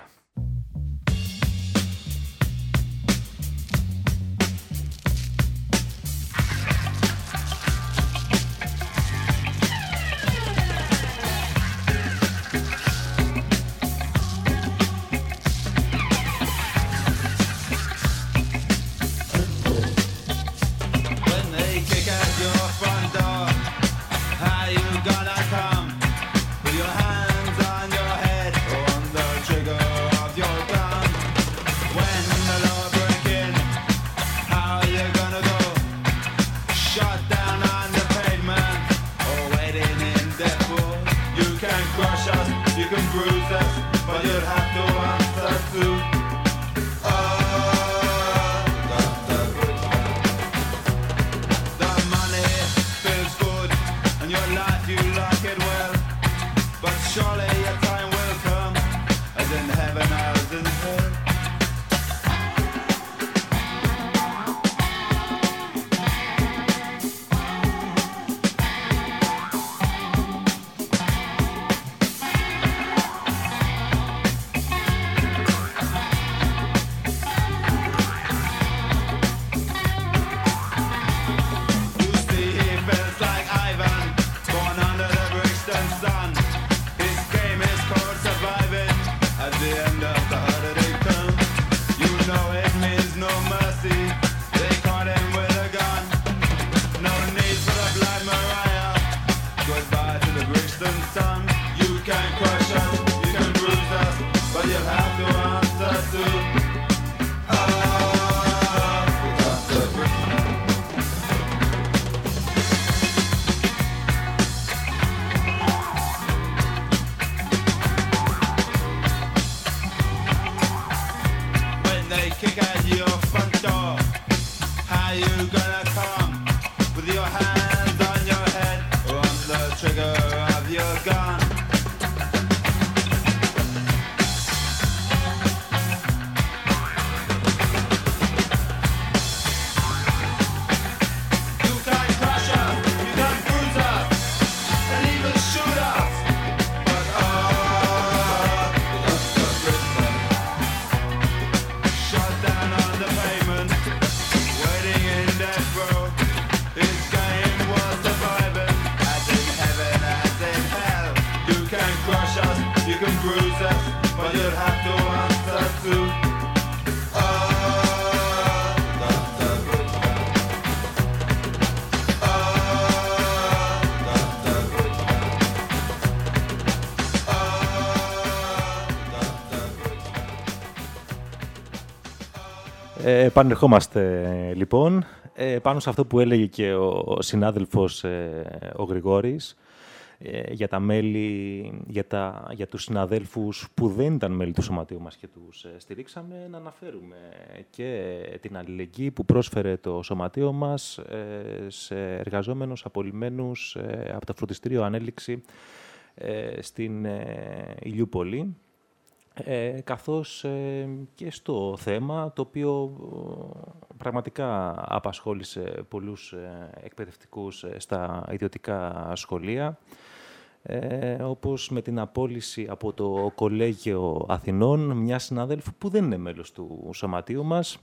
Επανερχόμαστε λοιπόν πάνω σε αυτό που έλεγε και ο συνάδελφος ο Γρηγόρης για τα μέλη, για τους συναδέλφους που δεν ήταν μέλη του σωματείου μας και τους στηρίξαμε, να αναφέρουμε και την αλληλεγγύη που πρόσφερε το σωματείο μας σε εργαζόμενους απολυμμένους από το φροντιστήριο Ανέλυξη στην Ηλιούπολη, καθώς και στο θέμα το οποίο πραγματικά απασχόλησε πολλούς εκπαιδευτικούς στα ιδιωτικά σχολεία, όπως με την απόλυση από το Κολέγιο Αθηνών μια συναδέλφου που δεν είναι μέλος του σωματείου μας,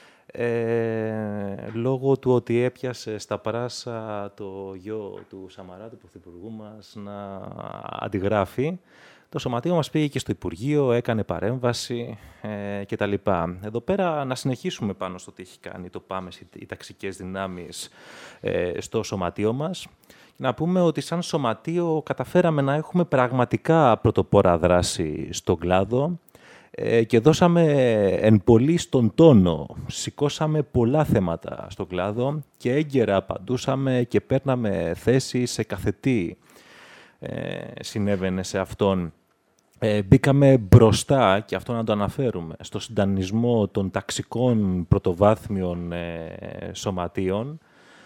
λόγω του ότι έπιασε στα πράσα το γιο του Σαμαρά, του Πρωθυπουργού μας, να αντιγράφει. Το σωματείο μας πήγε και στο Υπουργείο, έκανε παρέμβαση κτλ. Εδώ πέρα να συνεχίσουμε πάνω στο τι έχει κάνει το ΠΑΜΕΣ, οι ταξικές δυνάμεις στο σωματείο μας. Να πούμε ότι σαν σωματείο καταφέραμε να έχουμε πραγματικά πρωτοπόρα δράση στον κλάδο και δώσαμε εν πολύ στον τόνο. Σηκώσαμε πολλά θέματα στον κλάδο και έγκαιρα απαντούσαμε και παίρναμε θέση σε κάθε τι συνέβαινε σε αυτόν. Μπήκαμε μπροστά, και αυτό να το αναφέρουμε, στο συντανισμό των ταξικών πρωτοβάθμιων σωματείων.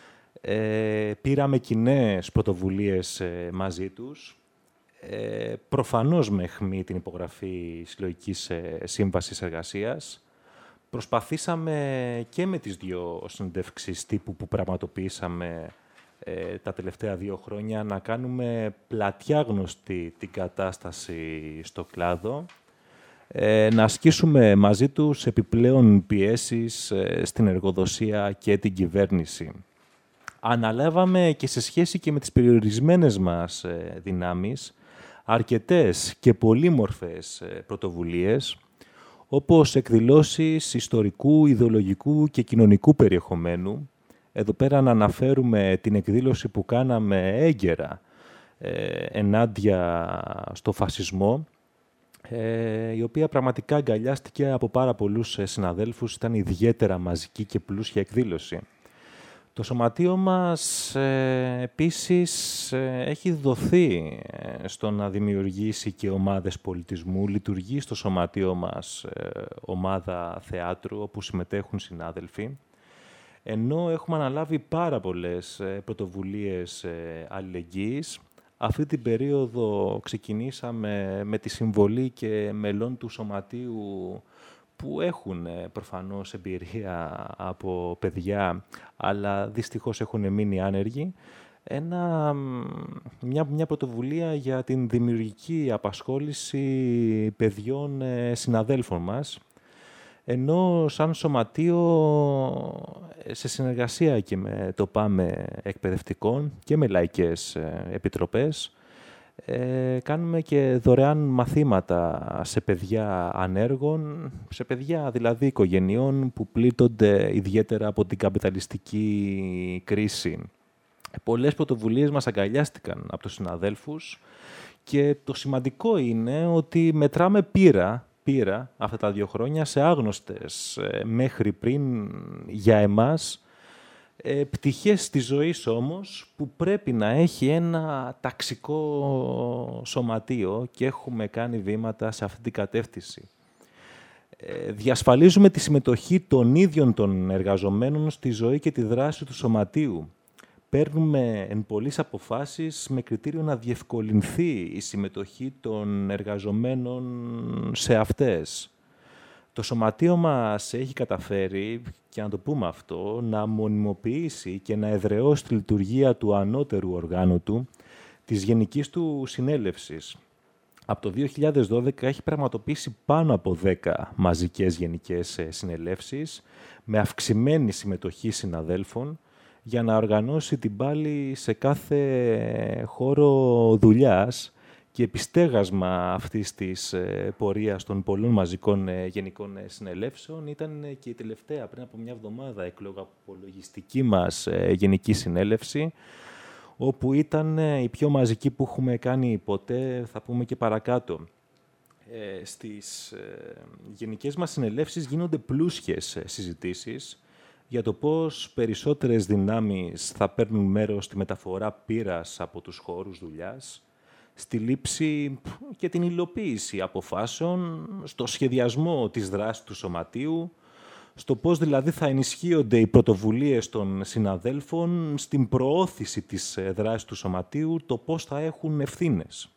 Πήραμε κοινές πρωτοβουλίες μαζί τους. Προφανώς με αιχμή την υπογραφή συλλογικής σύμβασης εργασίας. Προσπαθήσαμε και με τις δύο συνεντεύξεις τύπου που πραγματοποιήσαμε τα τελευταία 2 χρόνια να κάνουμε πλατιά γνωστή την κατάσταση στο κλάδο, να ασκήσουμε μαζί τους επιπλέον πιέσεις στην εργοδοσία και την κυβέρνηση. Αναλάβαμε και σε σχέση και με τις περιορισμένες μας δυνάμεις αρκετές και πολύμορφες πρωτοβουλίες, όπως εκδηλώσεις ιστορικού, ιδεολογικού και κοινωνικού περιεχομένου. Εδώ πέρα να αναφέρουμε την εκδήλωση που κάναμε έγκαιρα ενάντια στο φασισμό, η οποία πραγματικά αγκαλιάστηκε από πάρα πολλούς συναδέλφους. Ήταν ιδιαίτερα μαζική και πλούσια εκδήλωση. Το σωματείο μας επίσης έχει δοθεί στο να δημιουργήσει και ομάδες πολιτισμού. Λειτουργεί στο σωματείο μας ομάδα θεάτρου, όπου συμμετέχουν συνάδελφοι. Ενώ έχουμε αναλάβει πάρα πολλές πρωτοβουλίες αλληλεγγύης. Αυτή την περίοδο ξεκινήσαμε με τη συμβολή και μελών του σωματείου που έχουν προφανώς εμπειρία από παιδιά, αλλά δυστυχώς έχουν μείνει άνεργοι, μια πρωτοβουλία για την δημιουργική απασχόληση παιδιών συναδέλφων μας, ενώ σαν σωματείο, σε συνεργασία και με το ΠΑΜΕ εκπαιδευτικών και με λαϊκές επιτροπές, κάνουμε και δωρεάν μαθήματα σε παιδιά ανέργων, σε παιδιά δηλαδή οικογενειών που πλήττονται ιδιαίτερα από την καπιταλιστική κρίση. Πολλές πρωτοβουλίες μας αγκαλιάστηκαν από τους συναδέλφους και το σημαντικό είναι ότι μετράμε πείρα αυτά τα 2 χρόνια σε άγνωστες μέχρι πριν για εμάς πτυχές της ζωής όμως που πρέπει να έχει ένα ταξικό σωματείο και έχουμε κάνει βήματα σε αυτή την κατεύθυνση. Διασφαλίζουμε τη συμμετοχή των ίδιων των εργαζομένων στη ζωή και τη δράση του σωματείου. Παίρνουμε εν πολλής αποφάσεις με κριτήριο να διευκολυνθεί η συμμετοχή των εργαζομένων σε αυτές. Το σωματείο μας έχει καταφέρει, και να το πούμε αυτό, να μονιμοποιήσει και να εδραιώσει τη λειτουργία του ανώτερου οργάνου του, της Γενικής του Συνέλευσης. Από το 2012 έχει πραγματοποιήσει πάνω από 10 μαζικές γενικές συνελεύσεις, με αυξημένη συμμετοχή συναδέλφων, για να οργανώσει την πάλη σε κάθε χώρο δουλειάς και επιστέγασμα αυτής της πορείας των πολλών μαζικών γενικών συνελεύσεων ήταν και η τελευταία, πριν από μια εβδομάδα, εκλογαπολογιστική μας γενική συνέλευση, όπου ήταν η πιο μαζική που έχουμε κάνει ποτέ, θα πούμε και παρακάτω. Στις γενικές μας συνελεύσεις γίνονται πλούσιες συζητήσεις για το πώς περισσότερες δυνάμεις θα παίρνουν μέρος στη μεταφορά πείρας από τους χώρους δουλειάς, στη λήψη και την υλοποίηση αποφάσεων, στο σχεδιασμό της δράσης του σωματείου, στο πώς δηλαδή θα ενισχύονται οι πρωτοβουλίες των συναδέλφων, στην προώθηση της δράσης του σωματείου, το πώς θα έχουν ευθύνες.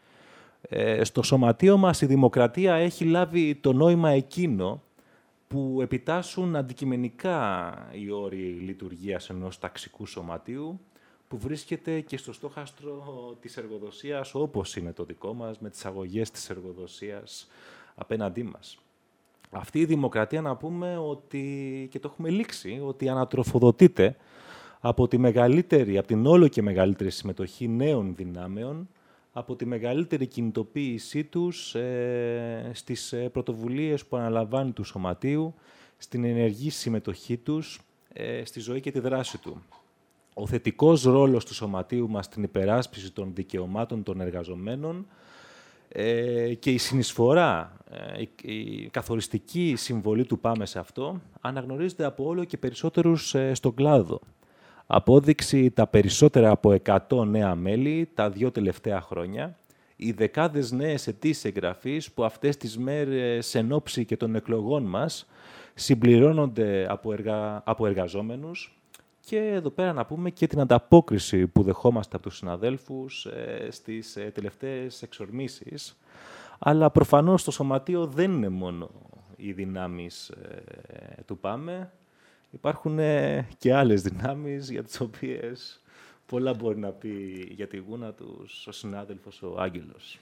Στο σωματείο μας η δημοκρατία έχει λάβει το νόημα εκείνο που επιτάσσουν αντικειμενικά οι όροι λειτουργίας ενός ταξικού σωματείου, που βρίσκεται και στο στόχαστρο της εργοδοσίας, όπως είναι το δικό μας, με τις αγωγές της εργοδοσίας απέναντί μας. Αυτή η δημοκρατία, να πούμε ότι, και το έχουμε λήξει, ότι ανατροφοδοτείται από την όλο και μεγαλύτερη συμμετοχή νέων δυνάμεων, από τη μεγαλύτερη κινητοποίησή τους στις πρωτοβουλίες που αναλαμβάνει του σωματείου, στην ενεργή συμμετοχή τους στη ζωή και τη δράση του. Ο θετικός ρόλος του σωματείου μας στην υπεράσπιση των δικαιωμάτων των εργαζομένων και η συνεισφορά, η καθοριστική συμβολή του ΠΑΜΕ σε αυτό, αναγνωρίζεται από όλο και περισσότερους στον κλάδο. Απόδειξη τα περισσότερα από 100 νέα μέλη τα 2 τελευταία χρόνια, οι δεκάδες νέες αιτήσεις εγγραφής που αυτές τις μέρες εν ώψη και των εκλογών μας συμπληρώνονται από εργαζόμενους, και εδώ πέρα να πούμε και την ανταπόκριση που δεχόμαστε από τους συναδέλφους στις τελευταίες εξορμήσεις. Αλλά προφανώς το σωματείο δεν είναι μόνο οι δυνάμεις του ΠΑΜΕ. Υπάρχουν και άλλες δυνάμεις για τις οποίες πολλά μπορεί να πει για τη γούνα τους ο συνάδελφος ο Άγγελος.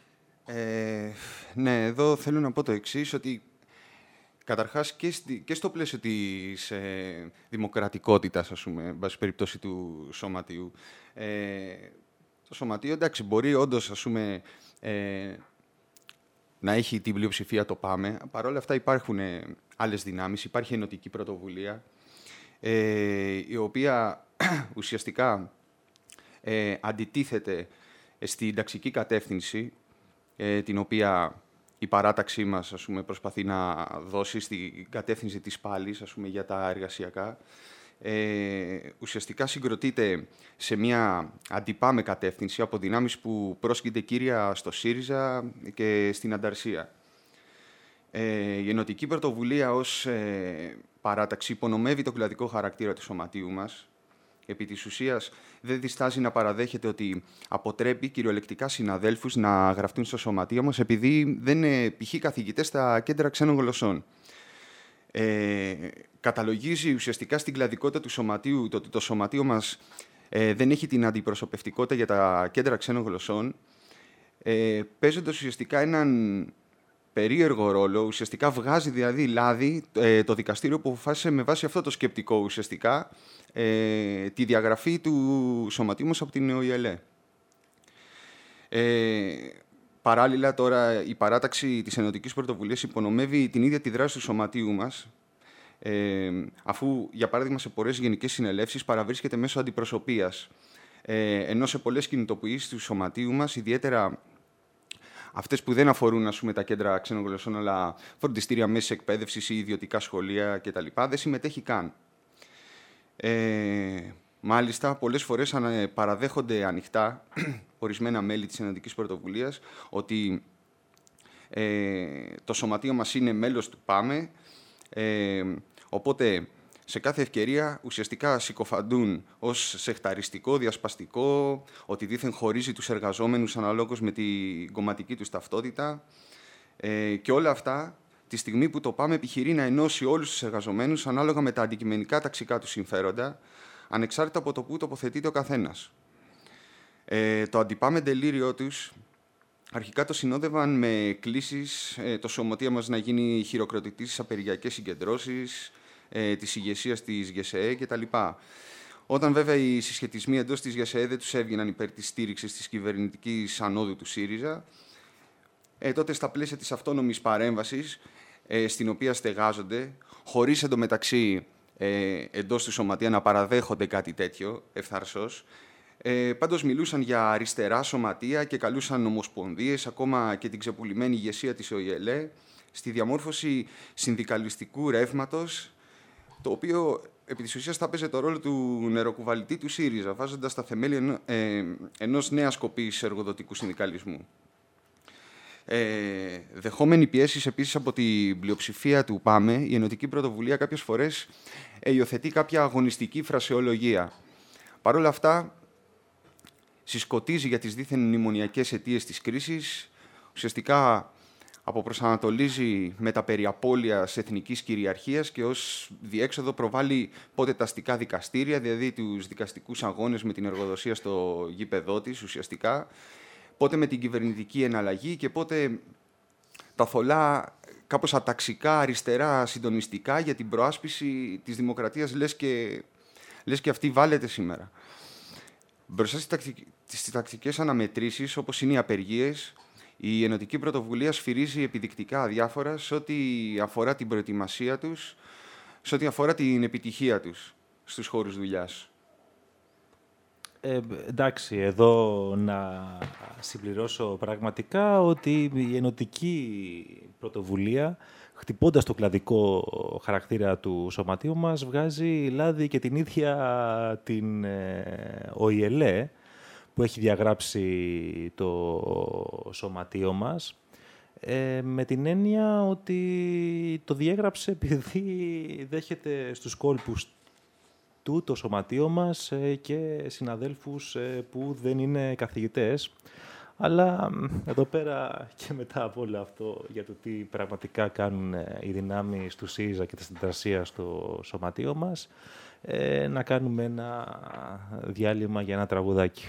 Ναι, εδώ θέλω να πω το εξής, ότι καταρχάς και στο πλαίσιο της δημοκρατικότητας, ας πούμε, εν πάση περιπτώσει του σωματείου, το σωματείο, εντάξει, μπορεί όντως, ας πούμε, να έχει την πλειοψηφία το ΠΑΜΕ. Παρ' όλα αυτά υπάρχουν άλλες δυνάμεις, υπάρχει ενωτική πρωτοβουλία, η οποία ουσιαστικά αντιτίθεται στην ταξική κατεύθυνση, την οποία η παράταξή μας, ας πούμε, προσπαθεί να δώσει στην κατεύθυνση της πάλης, ας πούμε, για τα εργασιακά. Ουσιαστικά συγκροτείται σε μια αντιπάμε κατεύθυνση από δυνάμεις που πρόσκειται κύρια στο ΣΥΡΙΖΑ και στην Ανταρσία. Η ενωτική πρωτοβουλία ως παράταξη υπονομεύει το κλαδικό χαρακτήρα του σωματείου μας. Επί της ουσίας δεν διστάζει να παραδέχεται ότι αποτρέπει κυριολεκτικά συναδέλφους να γραφτούν στο σωματείο μας, επειδή δεν είναι π.χ. καθηγητές στα κέντρα ξένων γλωσσών. Καταλογίζει ουσιαστικά στην κλαδικότητα του σωματείου το ότι το σωματείο μας δεν έχει την αντιπροσωπευτικότητα για τα κέντρα ξένων γλωσσών, παίζοντας ουσιαστικά έναν περίεργο ρόλο. Ουσιαστικά βγάζει δηλαδή λάδι το δικαστήριο που αποφάσισε με βάση αυτό το σκεπτικό ουσιαστικά τη διαγραφή του σωματείου μας από την ΟΗΕΛΕ. Παράλληλα, τώρα, η παράταξη της ενωτικής πρωτοβουλίας υπονομεύει την ίδια τη δράση του σωματείου μας, αφού, για παράδειγμα, σε πολλές γενικές συνελεύσεις παραβρίσκεται μέσω αντιπροσωπείας, ενώ σε πολλές κινητοποιήσεις του σωματείου μας, ιδιαίτερα αυτές που δεν αφορούν, ας πούμε, τα κέντρα ξένων γλωσσών, αλλά φροντιστήρια μέσης εκπαίδευσης ή ιδιωτικά σχολεία κτλ., δεν συμμετέχει καν. Μάλιστα, πολλές φορές παραδέχονται ανοιχτά ορισμένα μέλη της ενωτικής πρωτοβουλίας ότι το σωματείο μας είναι μέλος του ΠΑΜΕ, οπότε σε κάθε ευκαιρία ουσιαστικά συκοφαντούν ως σεχταριστικό, διασπαστικό, ότι δήθεν χωρίζει τους εργαζόμενους αναλόγως με την κομματική τους ταυτότητα, και όλα αυτά τη στιγμή που το ΠΑΜΕ επιχειρεί να ενώσει όλους τους εργαζομένους ανάλογα με τα αντικειμενικά ταξικά του συμφέροντα, ανεξάρτητα από το που τοποθετείται ο καθένας. Το αντιπάμε τελείριό τους αρχικά το συνόδευαν με κλήσεις το σωματείο μας να γίνει χειροκροτητή στις απεργιακές συγκεντρώσεις, της ηγεσίας της ΓΕΣΕΕ κτλ. Όταν βέβαια οι συσχετισμοί εντός της ΓΕΣΕΕ δεν τους έβγαιναν υπέρ της στήριξης της κυβερνητικής ανόδου του ΣΥΡΙΖΑ, τότε στα πλαίσια της αυτόνομης παρέμβασης, στην οποία στεγάζονται, χωρίς εντωμεταξύ εντός του σωματεία να παραδέχονται κάτι τέτοιο ευθαρσώς, Πάντως μιλούσαν για αριστερά σωματεία και καλούσαν ομοσπονδίες, ακόμα και την ξεπουλημένη ηγεσία της ΟΗΕ, στη διαμόρφωση συνδικαλιστικού ρεύματος, το οποίο επί της ουσίας θα παίζει το ρόλο του νεροκουβαλητή του ΣΥΡΙΖΑ, βάζοντας τα θεμέλια ενός νέας σκοπής εργοδοτικού συνδικαλισμού. Δεχόμενοι πιέσεις επίσης από την πλειοψηφία του ΠΑΜΕ, η Ενωτική Πρωτοβουλία κάποιες φορές υιοθετεί κάποια αγωνιστική φρασεολογία. Παρ' όλα αυτά, συσκοτίζει για τις δίθεν μνημονιακές αιτίες της κρίσης, ουσιαστικά αποπροσανατολίζει με τα περί απώλειας εθνικής κυριαρχίας και ως διέξοδο προβάλλει πότε τα αστικά δικαστήρια, δηλαδή τους δικαστικούς αγώνες με την εργοδοσία στο γήπεδό της ουσιαστικά, πότε με την κυβερνητική εναλλαγή και πότε τα θολά κάπως αταξικά, αριστερά, συντονιστικά για την προάσπιση της δημοκρατίας, λες και αυτή βάλετε σήμερα. Μπροστά στις τακτικές αναμετρήσεις, όπως είναι οι απεργίες, η Ενωτική Πρωτοβουλία σφυρίζει επιδεικτικά αδιάφορα σε ό,τι αφορά την προετοιμασία τους, σε ό,τι αφορά την επιτυχία τους στους χώρους δουλειάς. Εντάξει, εδώ να συμπληρώσω πραγματικά ότι η Ενωτική Πρωτοβουλία, χτυπώντας το κλαδικό χαρακτήρα του σωματείου μας, βγάζει λάδι και την ίδια την ΟΗΕ, που έχει διαγράψει το σωματείο μας, με την έννοια ότι το διέγραψε επειδή δέχεται στους κόλπους του το σωματείο μας και συναδέλφους που δεν είναι καθηγητές. Αλλά εδώ πέρα και μετά από όλο αυτό για το τι πραγματικά κάνουν οι δυνάμεις του ΣΥΡΙΖΑ και της Αντιδρασίας στο σωματείο μας, να κάνουμε ένα διάλειμμα για ένα τραγουδάκι.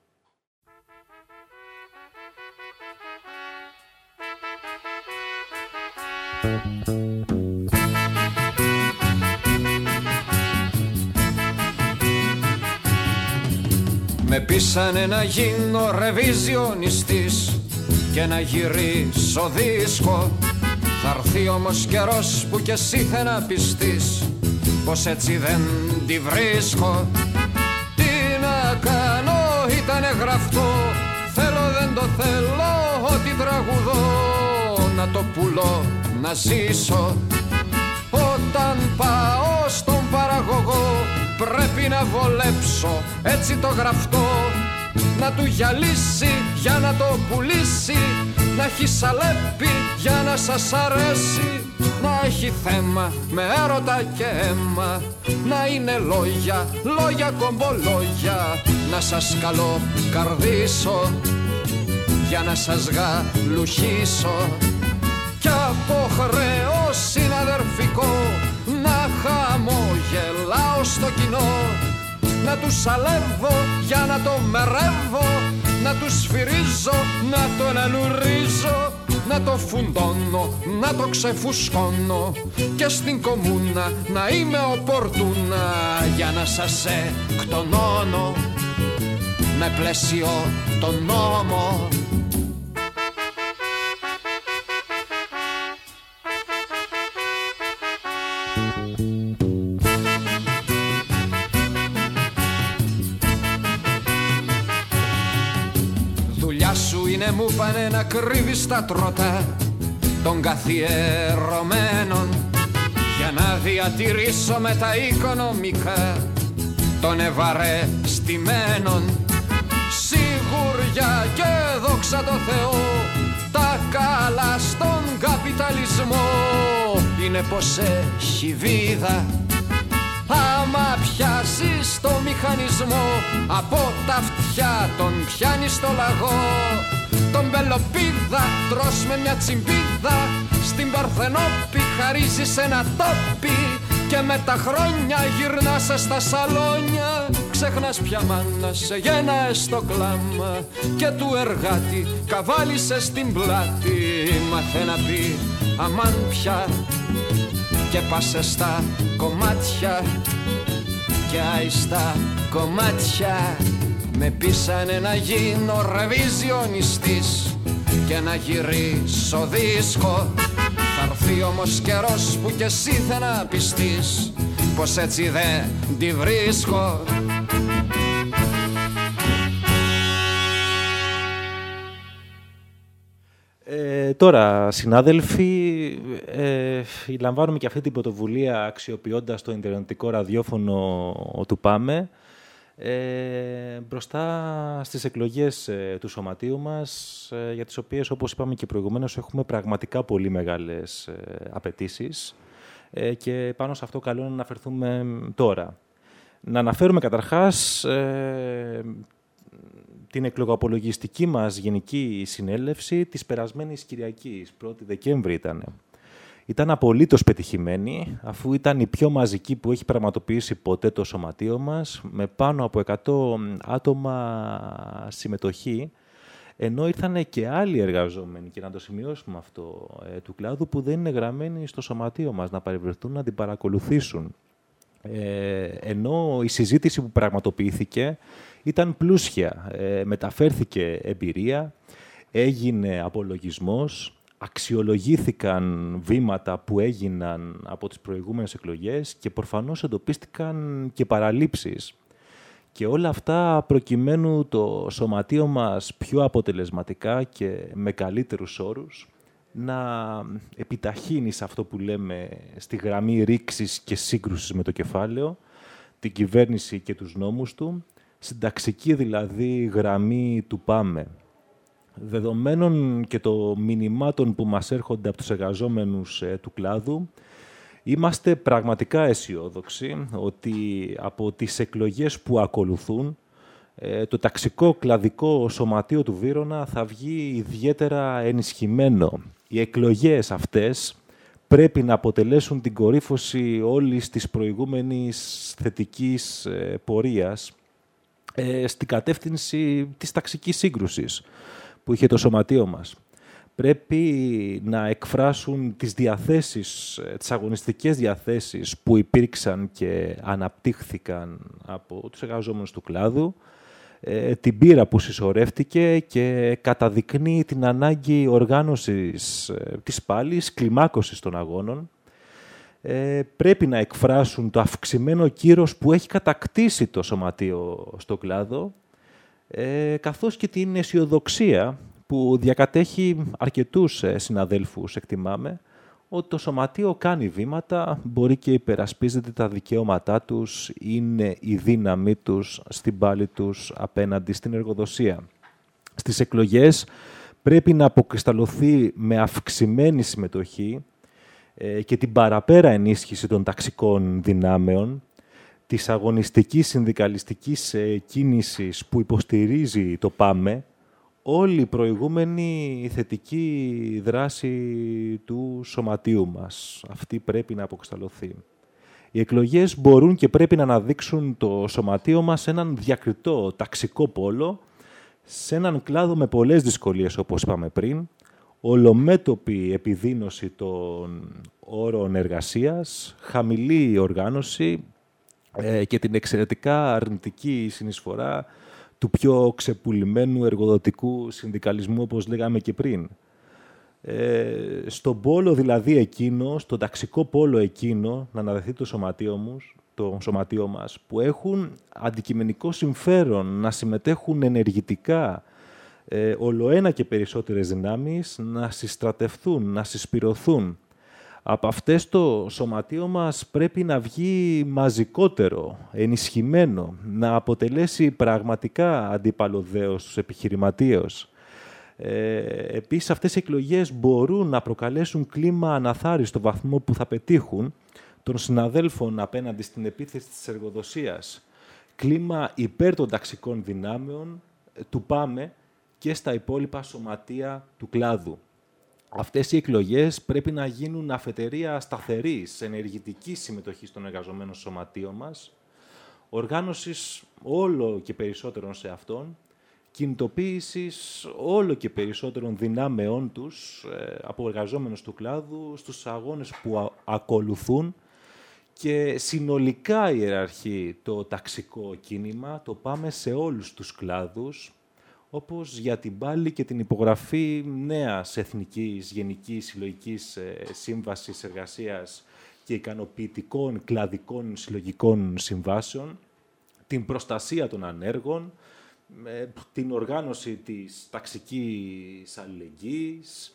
Με πείσανε να γίνω ρεβιζιονιστής και να γυρίσω δίσκο. Θα έρθει όμως καιρός που κι εσύ θα να πιστείς πως έτσι δεν τη βρίσκω. Τι να κάνω, ήτανε γραφτό, θέλω δεν το θέλω, ό,τι τραγουδώ να το πουλώ, να ζήσω. Όταν πάω στον παραγωγό πρέπει να βολέψω έτσι το γραφτό, να του γυαλίσει για να το πουλήσει, να έχει σαλέπι για να σας αρέσει, να έχει θέμα με έρωτα και αίμα, να είναι λόγια, λόγια κομπολόγια, να σας καλώ καρδίσω για να σας γαλουχίσω, κι από χρέο συναδερφικό να χαμογελάω στο κοινό, να τους σαλεύω για να το μερεύω, να τους σφυρίζω, να το εναλουρίζω, να το φουντώνω, να το ξεφουσκώνω και στην κομμούνα να είμαι οπορτούνα για να σας εκτονώνω με πλαίσιο τον νόμο. Μου πάνε να κρύβεις τα τρότα των καθιερωμένων για να διατηρήσω με τα οικονομικά των ευαρεστημένων. Σιγουριά και δόξα τω Θεώ, τα καλά στον καπιταλισμό είναι πως έχει βίδα. Άμα πιάσεις το μηχανισμό από τα αυτιά τον πιάνεις στο λαγό. Τον πελοπίδα τρως με μια τσιμπίδα, στην Παρθενόπη χαρίζεις ένα τόπι και με τα χρόνια γυρνάς στα σαλόνια. Ξεχνάς πια μάνα, σε γέναες στο κλάμα και του εργάτη καβάλισε στην πλάτη. Μάθε να πει αμάν πια και πάσε στα κομμάτια και άιστα κομμάτια. Με πείσανε να γίνω ρεβιζιονιστής και να γυρίσω δίσκο. Θα έρθει όμως καιρός που κι εσύ θα να πιστείς πως έτσι δεν τη βρίσκω. Τώρα, συνάδελφοι, λαμβάνουμε και αυτή την πρωτοβουλία αξιοποιώντας το ιντερνετικό ραδιόφωνο του ΠΑΜΕ μπροστά στις εκλογές του σωματείου μας, για τις οποίες, όπως είπαμε και προηγουμένως, έχουμε πραγματικά πολύ μεγάλες απαιτήσεις και πάνω σε αυτό καλό είναι να αναφερθούμε τώρα. Να αναφέρουμε καταρχάς την εκλογοαπολογιστική μας Γενική Συνέλευση της περασμένης Κυριακής, 1η Δεκέμβρη ήταν. Ήταν απολύτως πετυχημένη, αφού ήταν η πιο μαζική που έχει πραγματοποιήσει ποτέ το σωματείο μας, με πάνω από 100 άτομα συμμετοχή, ενώ ήρθαν και άλλοι εργαζόμενοι, και να το σημειώσουμε αυτό, του κλάδου που δεν είναι γραμμένοι στο σωματείο μας, να παρευρεθούν, να την παρακολουθήσουν. Ενώ η συζήτηση που πραγματοποιήθηκε ήταν πλούσια, μεταφέρθηκε εμπειρία, έγινε απολογισμός, αξιολογήθηκαν βήματα που έγιναν από τις προηγούμενες εκλογές και προφανώς εντοπίστηκαν και παραλήψεις. Και όλα αυτά προκειμένου το σωματείο μας πιο αποτελεσματικά και με καλύτερους όρους να επιταχύνει σε αυτό που λέμε στη γραμμή ρήξης και σύγκρουσης με το κεφάλαιο, την κυβέρνηση και τους νόμους του, στην ταξική δηλαδή γραμμή του ΠΑΜΕ. Δεδομένων και των μηνυμάτων που μας έρχονται από τους εργαζόμενους του κλάδου, είμαστε πραγματικά αισιόδοξοι ότι από τις εκλογές που ακολουθούν, το ταξικό κλαδικό σωματείο του Βύρωνα θα βγει ιδιαίτερα ενισχυμένο. Οι εκλογές αυτές πρέπει να αποτελέσουν την κορύφωση όλης της προηγούμενης θετικής πορείας στην κατεύθυνση της ταξικής σύγκρουσης που είχε το σωματείο μας. Πρέπει να εκφράσουν τις διαθέσεις, τις αγωνιστικές διαθέσεις που υπήρξαν και αναπτύχθηκαν από τους εργαζόμενους του κλάδου, την πείρα που συσσωρεύτηκε και καταδεικνύει την ανάγκη οργάνωσης της πάλης, κλιμάκωσης των αγώνων. Πρέπει να εκφράσουν το αυξημένο κύρος που έχει κατακτήσει το σωματείο στο κλάδο, καθώς και την αισιοδοξία που διακατέχει αρκετούς συναδέλφους, εκτιμάμε, ότι το σωματείο κάνει βήματα, μπορεί και υπερασπίζεται τα δικαιώματά τους, είναι η δύναμή τους στην πάλη τους απέναντι στην εργοδοσία. Στις εκλογές πρέπει να αποκρισταλωθεί με αυξημένη συμμετοχή και την παραπέρα ενίσχυση των ταξικών δυνάμεων, της αγωνιστικής συνδικαλιστικής κίνησης που υποστηρίζει το ΠΑΜΕ, όλη η προηγούμενη θετική δράση του σωματείου μας. Αυτή πρέπει να αποκρισταλωθεί. Οι εκλογές μπορούν και πρέπει να αναδείξουν το σωματείο μας σε έναν διακριτό ταξικό πόλο, σε έναν κλάδο με πολλές δυσκολίες, όπως είπαμε πριν, ολομέτωπη επιδείνωση των όρων εργασίας, χαμηλή οργάνωση και την εξαιρετικά αρνητική συνεισφορά του πιο ξεπουλημένου εργοδοτικού συνδικαλισμού, όπως λέγαμε και πριν. Στον πόλο δηλαδή εκείνο, στον ταξικό πόλο εκείνο, να αναδεθεί το σωματείο μας, που έχουν αντικειμενικό συμφέρον να συμμετέχουν ενεργητικά ολοένα και περισσότερες δυνάμεις, να συστρατευτούν, να συσπηρωθούν. Από αυτές το σωματείο μας πρέπει να βγει μαζικότερο, ενισχυμένο, να αποτελέσει πραγματικά αντίπαλο δέος στους επιχειρηματίες. Επίσης, αυτές οι εκλογές μπορούν να προκαλέσουν κλίμα αναθάρρυνσης στο βαθμό που θα πετύχουν των συναδέλφων απέναντι στην επίθεση της εργοδοσίας. Κλίμα υπέρ των ταξικών δυνάμεων του ΠΑΜΕ και στα υπόλοιπα σωματεία του κλάδου. Αυτές οι εκλογές πρέπει να γίνουν αφετηρία σταθερής, ενεργητικής συμμετοχής των εργαζομένων σωματείων μας, οργάνωσης όλο και περισσότερων σε αυτόν, κινητοποίησης όλο και περισσότερων δυνάμεών τους από εργαζόμενους του κλάδου στους αγώνες που ακολουθούν και συνολικά ιεραρχεί το ταξικό κίνημα, το πάμε σε όλους τους κλάδους, όπως για την πάλη και την υπογραφή νέας εθνικής, γενικής, συλλογικής σύμβασης εργασίας και ικανοποιητικών κλαδικών συλλογικών συμβάσεων, την προστασία των ανέργων, την οργάνωση της ταξικής αλληλεγγύης,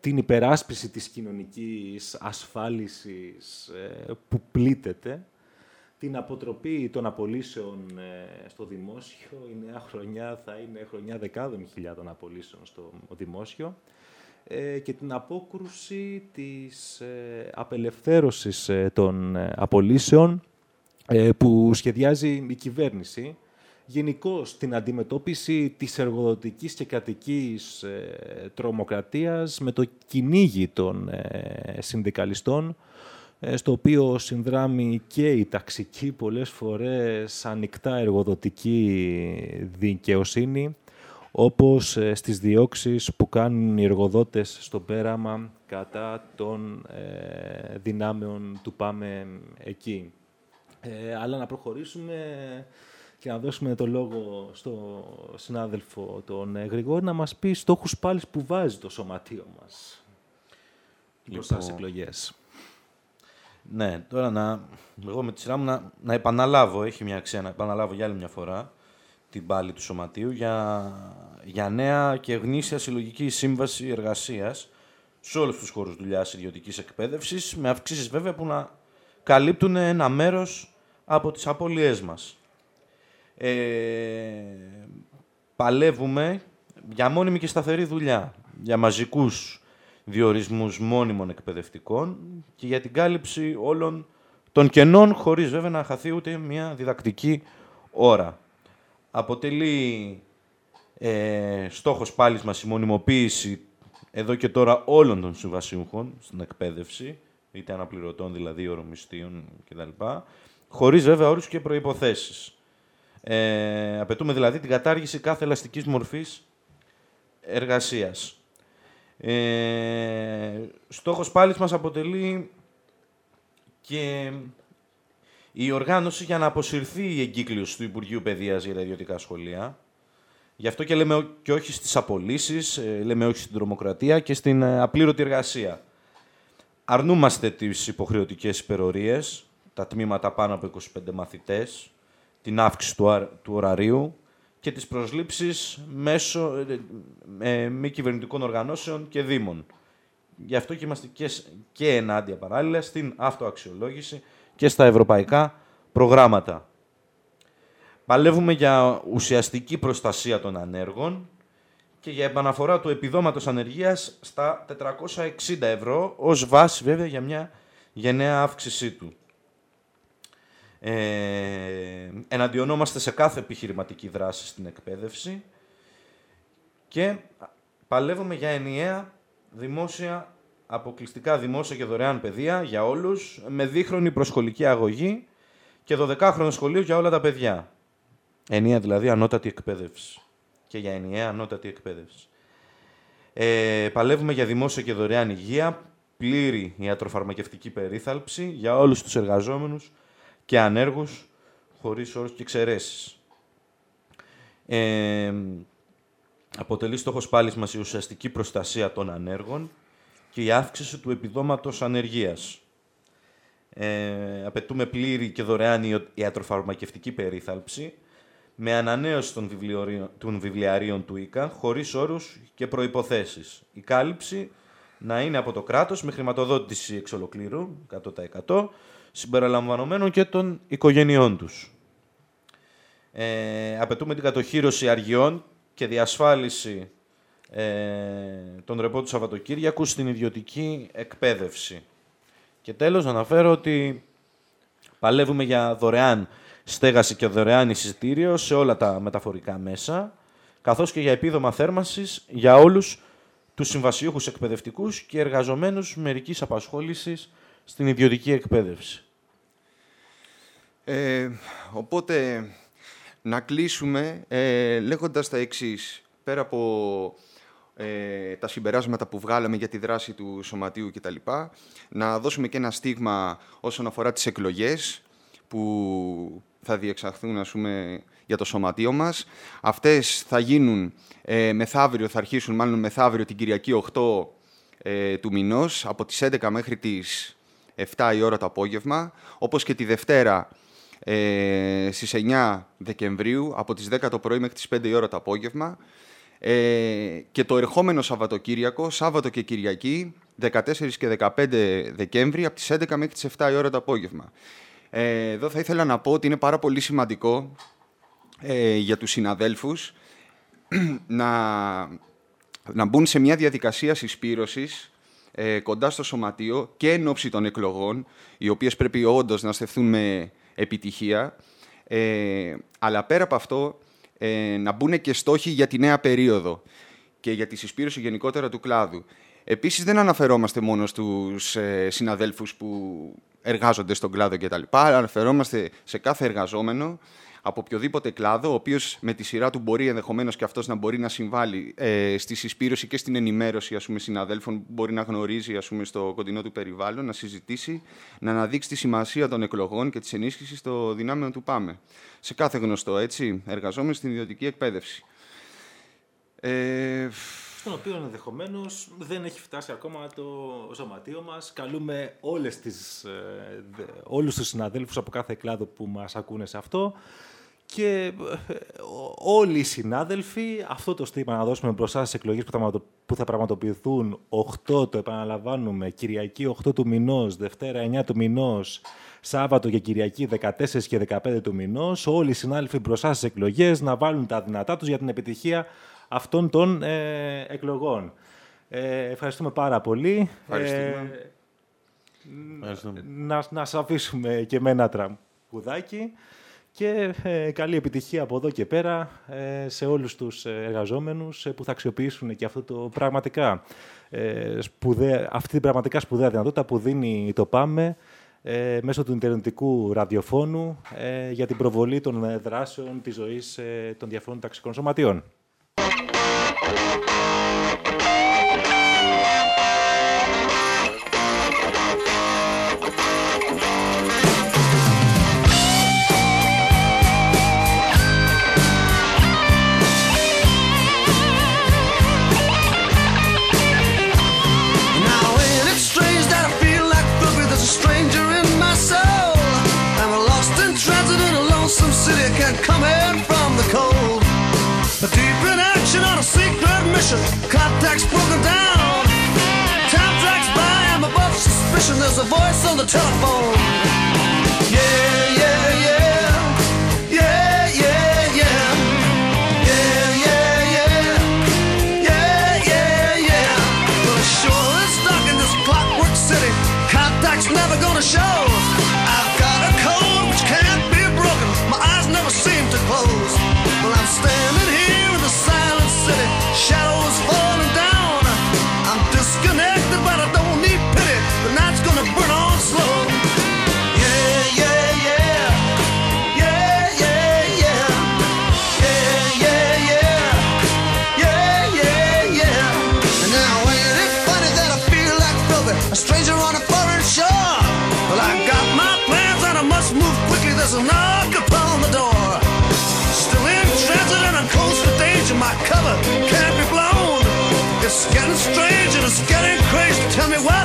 την υπεράσπιση της κοινωνικής ασφάλισης που πλήττεται, την αποτροπή των απολύσεων στο δημόσιο. Η νέα χρονιά θα είναι χρονιά δεκάδων χιλιάδων απολύσεων στο δημόσιο, και την απόκρουση της απελευθέρωσης των απολύσεων που σχεδιάζει η κυβέρνηση. Γενικώς την αντιμετώπιση της εργοδοτικής και κρατικής τρομοκρατίας με το κυνήγι των συνδικαλιστών, στο οποίο συνδράμει και η ταξική, πολλές φορές ανοιχτά εργοδοτική δικαιοσύνη, όπως στις διώξεις που κάνουν οι εργοδότες στο πέραμα κατά των δυνάμεων του Πάμε Εκεί. Αλλά να προχωρήσουμε και να δώσουμε το λόγο στο συνάδελφο τον Γρηγόρη να μας πει στόχους πάλι που βάζει το σωματείο μας μπροστά στις εκλογές. Ναι, τώρα εγώ με τη σειρά μου να επαναλάβω, έχει μια αξία να επαναλάβω για άλλη μια φορά την πάλη του σωματείου για νέα και γνήσια συλλογική σύμβαση εργασίας σε όλους τους χώρους δουλειάς ιδιωτικής εκπαίδευσης, με αυξήσεις βέβαια που να καλύπτουν ένα μέρος από τις απώλειές μας. Παλεύουμε για μόνιμη και σταθερή δουλειά, για μαζικούς διορισμούς μόνιμων εκπαιδευτικών και για την κάλυψη όλων των κενών, χωρίς βέβαια να χαθεί ούτε μια διδακτική ώρα. Αποτελεί στόχος πάλι μας η μονιμοποίηση εδώ και τώρα όλων των συμβασιούχων στην εκπαίδευση, είτε αναπληρωτών δηλαδή, ωρομιστίων κτλ., χωρίς βέβαια όρους και προϋποθέσεις. Απαιτούμε δηλαδή την κατάργηση κάθε ελαστικής μορφής εργασίας. Στόχος πάλι μας αποτελεί και η οργάνωση για να αποσυρθεί η εγκύκλειος του Υπουργείου Παιδείας για τα ιδιωτικά σχολεία. Γι' αυτό και λέμε και όχι στις απολύσεις, λέμε όχι στην τρομοκρατία και στην απλήρωτη εργασία. Αρνούμαστε τις υποχρεωτικές υπερορίες, τα τμήματα πάνω από 25 μαθητές, την αύξηση του ωραρίου και τις προσλήψεις μέσω μη κυβερνητικών οργανώσεων και δήμων. Γι' αυτό και είμαστε και ενάντια παράλληλα στην αυτοαξιολόγηση και στα ευρωπαϊκά προγράμματα. Παλεύουμε για ουσιαστική προστασία των ανέργων και για επαναφορά του επιδόματος ανεργίας στα 460 ευρώ, ως βάση βέβαια για μια γενναία αύξησή του. Εναντιονόμαστε σε κάθε επιχειρηματική δράση στην εκπαίδευση και παλεύουμε για ενιαία δημόσια, αποκλειστικά δημόσια και δωρεάν παιδεία για όλους, με δίχρονη προσχολική αγωγή και 12χρονο σχολείο για όλα τα παιδιά. Ενιαία δηλαδή ανώτατη εκπαίδευση και για ενιαία ανώτατη εκπαίδευση. Παλεύουμε για δημόσια και δωρεάν υγεία, πλήρη ιατροφαρμακευτική περίθαλψη για όλους τους εργαζόμενους και ανέργους, χωρίς όρους και εξαιρέσεις. Αποτελεί στόχος πάλι μας η ουσιαστική προστασία των ανέργων και η αύξηση του επιδόματος ανεργίας. Απαιτούμε πλήρη και δωρεάν ιατροφαρμακευτική περίθαλψη με ανανέωση των βιβλιαρίων του ΙΚΑ, χωρίς όρους και προϋποθέσεις. Η κάλυψη να είναι από το κράτος με χρηματοδότηση εξ ολοκλήρου, 100%, συμπεριλαμβανομένων και των οικογενειών τους. Απαιτούμε την κατοχύρωση αργιών και διασφάλιση των ρεπό του Σαββατοκύριακου στην ιδιωτική εκπαίδευση. Και τέλος, να αναφέρω ότι παλεύουμε για δωρεάν στέγαση και δωρεάν εισιτήριο σε όλα τα μεταφορικά μέσα, καθώς και για επίδομα θέρμανσης για όλους τους συμβασιούχους εκπαιδευτικούς και εργαζομένους μερικής απασχόλησης στην ιδιωτική εκπαίδευση. Οπότε, να κλείσουμε λέγοντας τα εξής. Πέρα από τα συμπεράσματα που βγάλαμε για τη δράση του Σωματείου κτλ., να δώσουμε και ένα στίγμα όσον αφορά τις εκλογές που θα διεξαχθούν, ας πούμε, για το Σωματείο μας. Αυτές θα γίνουν μεθαύριο, θα αρχίσουν μάλλον μεθαύριο την Κυριακή 8 του μηνός, από τις 11 μέχρι τις 7 η ώρα το απόγευμα, όπως και τη Δευτέρα στις 9 Δεκεμβρίου, από τις 10 το πρωί μέχρι τις 5 η ώρα το απόγευμα. Και το ερχόμενο Σαββατοκύριακο, Σάββατο και Κυριακή, 14 και 15 Δεκέμβρη, από τις 11 μέχρι τις 7 η ώρα το απόγευμα. Εδώ θα ήθελα να πω ότι είναι πάρα πολύ σημαντικό για τους συναδέλφους να μπουν σε μια διαδικασία συσπήρωσης κοντά στο σωματείο και εν ώψη των εκλογών, οι οποίες πρέπει όντως να στεφθούν με επιτυχία, αλλά πέρα από αυτό να μπουν και στόχοι για τη νέα περίοδο και για τη συσπήρωση γενικότερα του κλάδου. Επίσης, δεν αναφερόμαστε μόνο στους συναδέλφους που εργάζονται στον κλάδο κτλ. Αναφερόμαστε σε κάθε εργαζόμενο από οποιοδήποτε κλάδο, ο οποίος με τη σειρά του μπορεί ενδεχομένως και αυτός να μπορεί να συμβάλλει στη συσπήρωση και στην ενημέρωση, ας πούμε, συναδέλφων που μπορεί να γνωρίζει, ας πούμε, στο κοντινό του περιβάλλον, να συζητήσει, να αναδείξει τη σημασία των εκλογών και της ενίσχυσης των δυνάμεων του ΠΑΜΕ. Σε κάθε γνωστό, έτσι, εργαζόμενο στην ιδιωτική εκπαίδευση. Στον οποίο ενδεχομένως δεν έχει φτάσει ακόμα το σωματείο μας. Καλούμε όλους τους συναδέλφους από κάθε κλάδο που μας ακούνε σε αυτό και όλοι οι συνάδελφοι αυτό το στίγμα να δώσουμε μπροστά στις εκλογές που θα πραγματοποιηθούν 8, το επαναλαμβάνουμε, Κυριακή 8 του μηνός, Δευτέρα 9 του μηνός, Σάββατο και Κυριακή 14 και 15 του μηνός, όλοι οι συνάδελφοι μπροστά στις εκλογές να βάλουν τα δυνατά τους για την επιτυχία αυτών των εκλογών. Ευχαριστούμε πάρα πολύ. Να σας αφήσουμε και με ένα τραγουδάκι και καλή επιτυχία από εδώ και πέρα σε όλους τους εργαζόμενους που θα αξιοποιήσουν και αυτό το πραγματικά αυτή την πραγματικά σπουδαία δυνατότητα που δίνει το ΠΑΜΕ μέσω του ιντερνετικού ραδιοφώνου για την προβολή των δράσεων της ζωής των διαφόρων ταξικών σωματείων. Contacts broken down. Time drags by, I'm above suspicion. There's a voice on the telephone. Yeah, yeah, yeah. Yeah, yeah, yeah. Yeah, yeah, yeah. Yeah, yeah, yeah. Well, it sure is dark in this clockwork city. Contacts never gonna show. I've got a code which can't be broken. My eyes never seem to close. Well, I'm standing here in the silent city. Shadows falling down. I'm disconnected, but I don't need pity. The night's gonna burn on slow. Yeah, yeah, yeah. Yeah, yeah, yeah. Yeah, yeah, yeah. Yeah, yeah, yeah. And now ain't it funny that I feel like filthy, a stranger on a foreign shore? Well, I got my plans and I must move quickly. There's a knock upon the door. Still in transit and I'm close to danger. My cover can't be blown. It's getting strange and it's getting crazy. Tell me why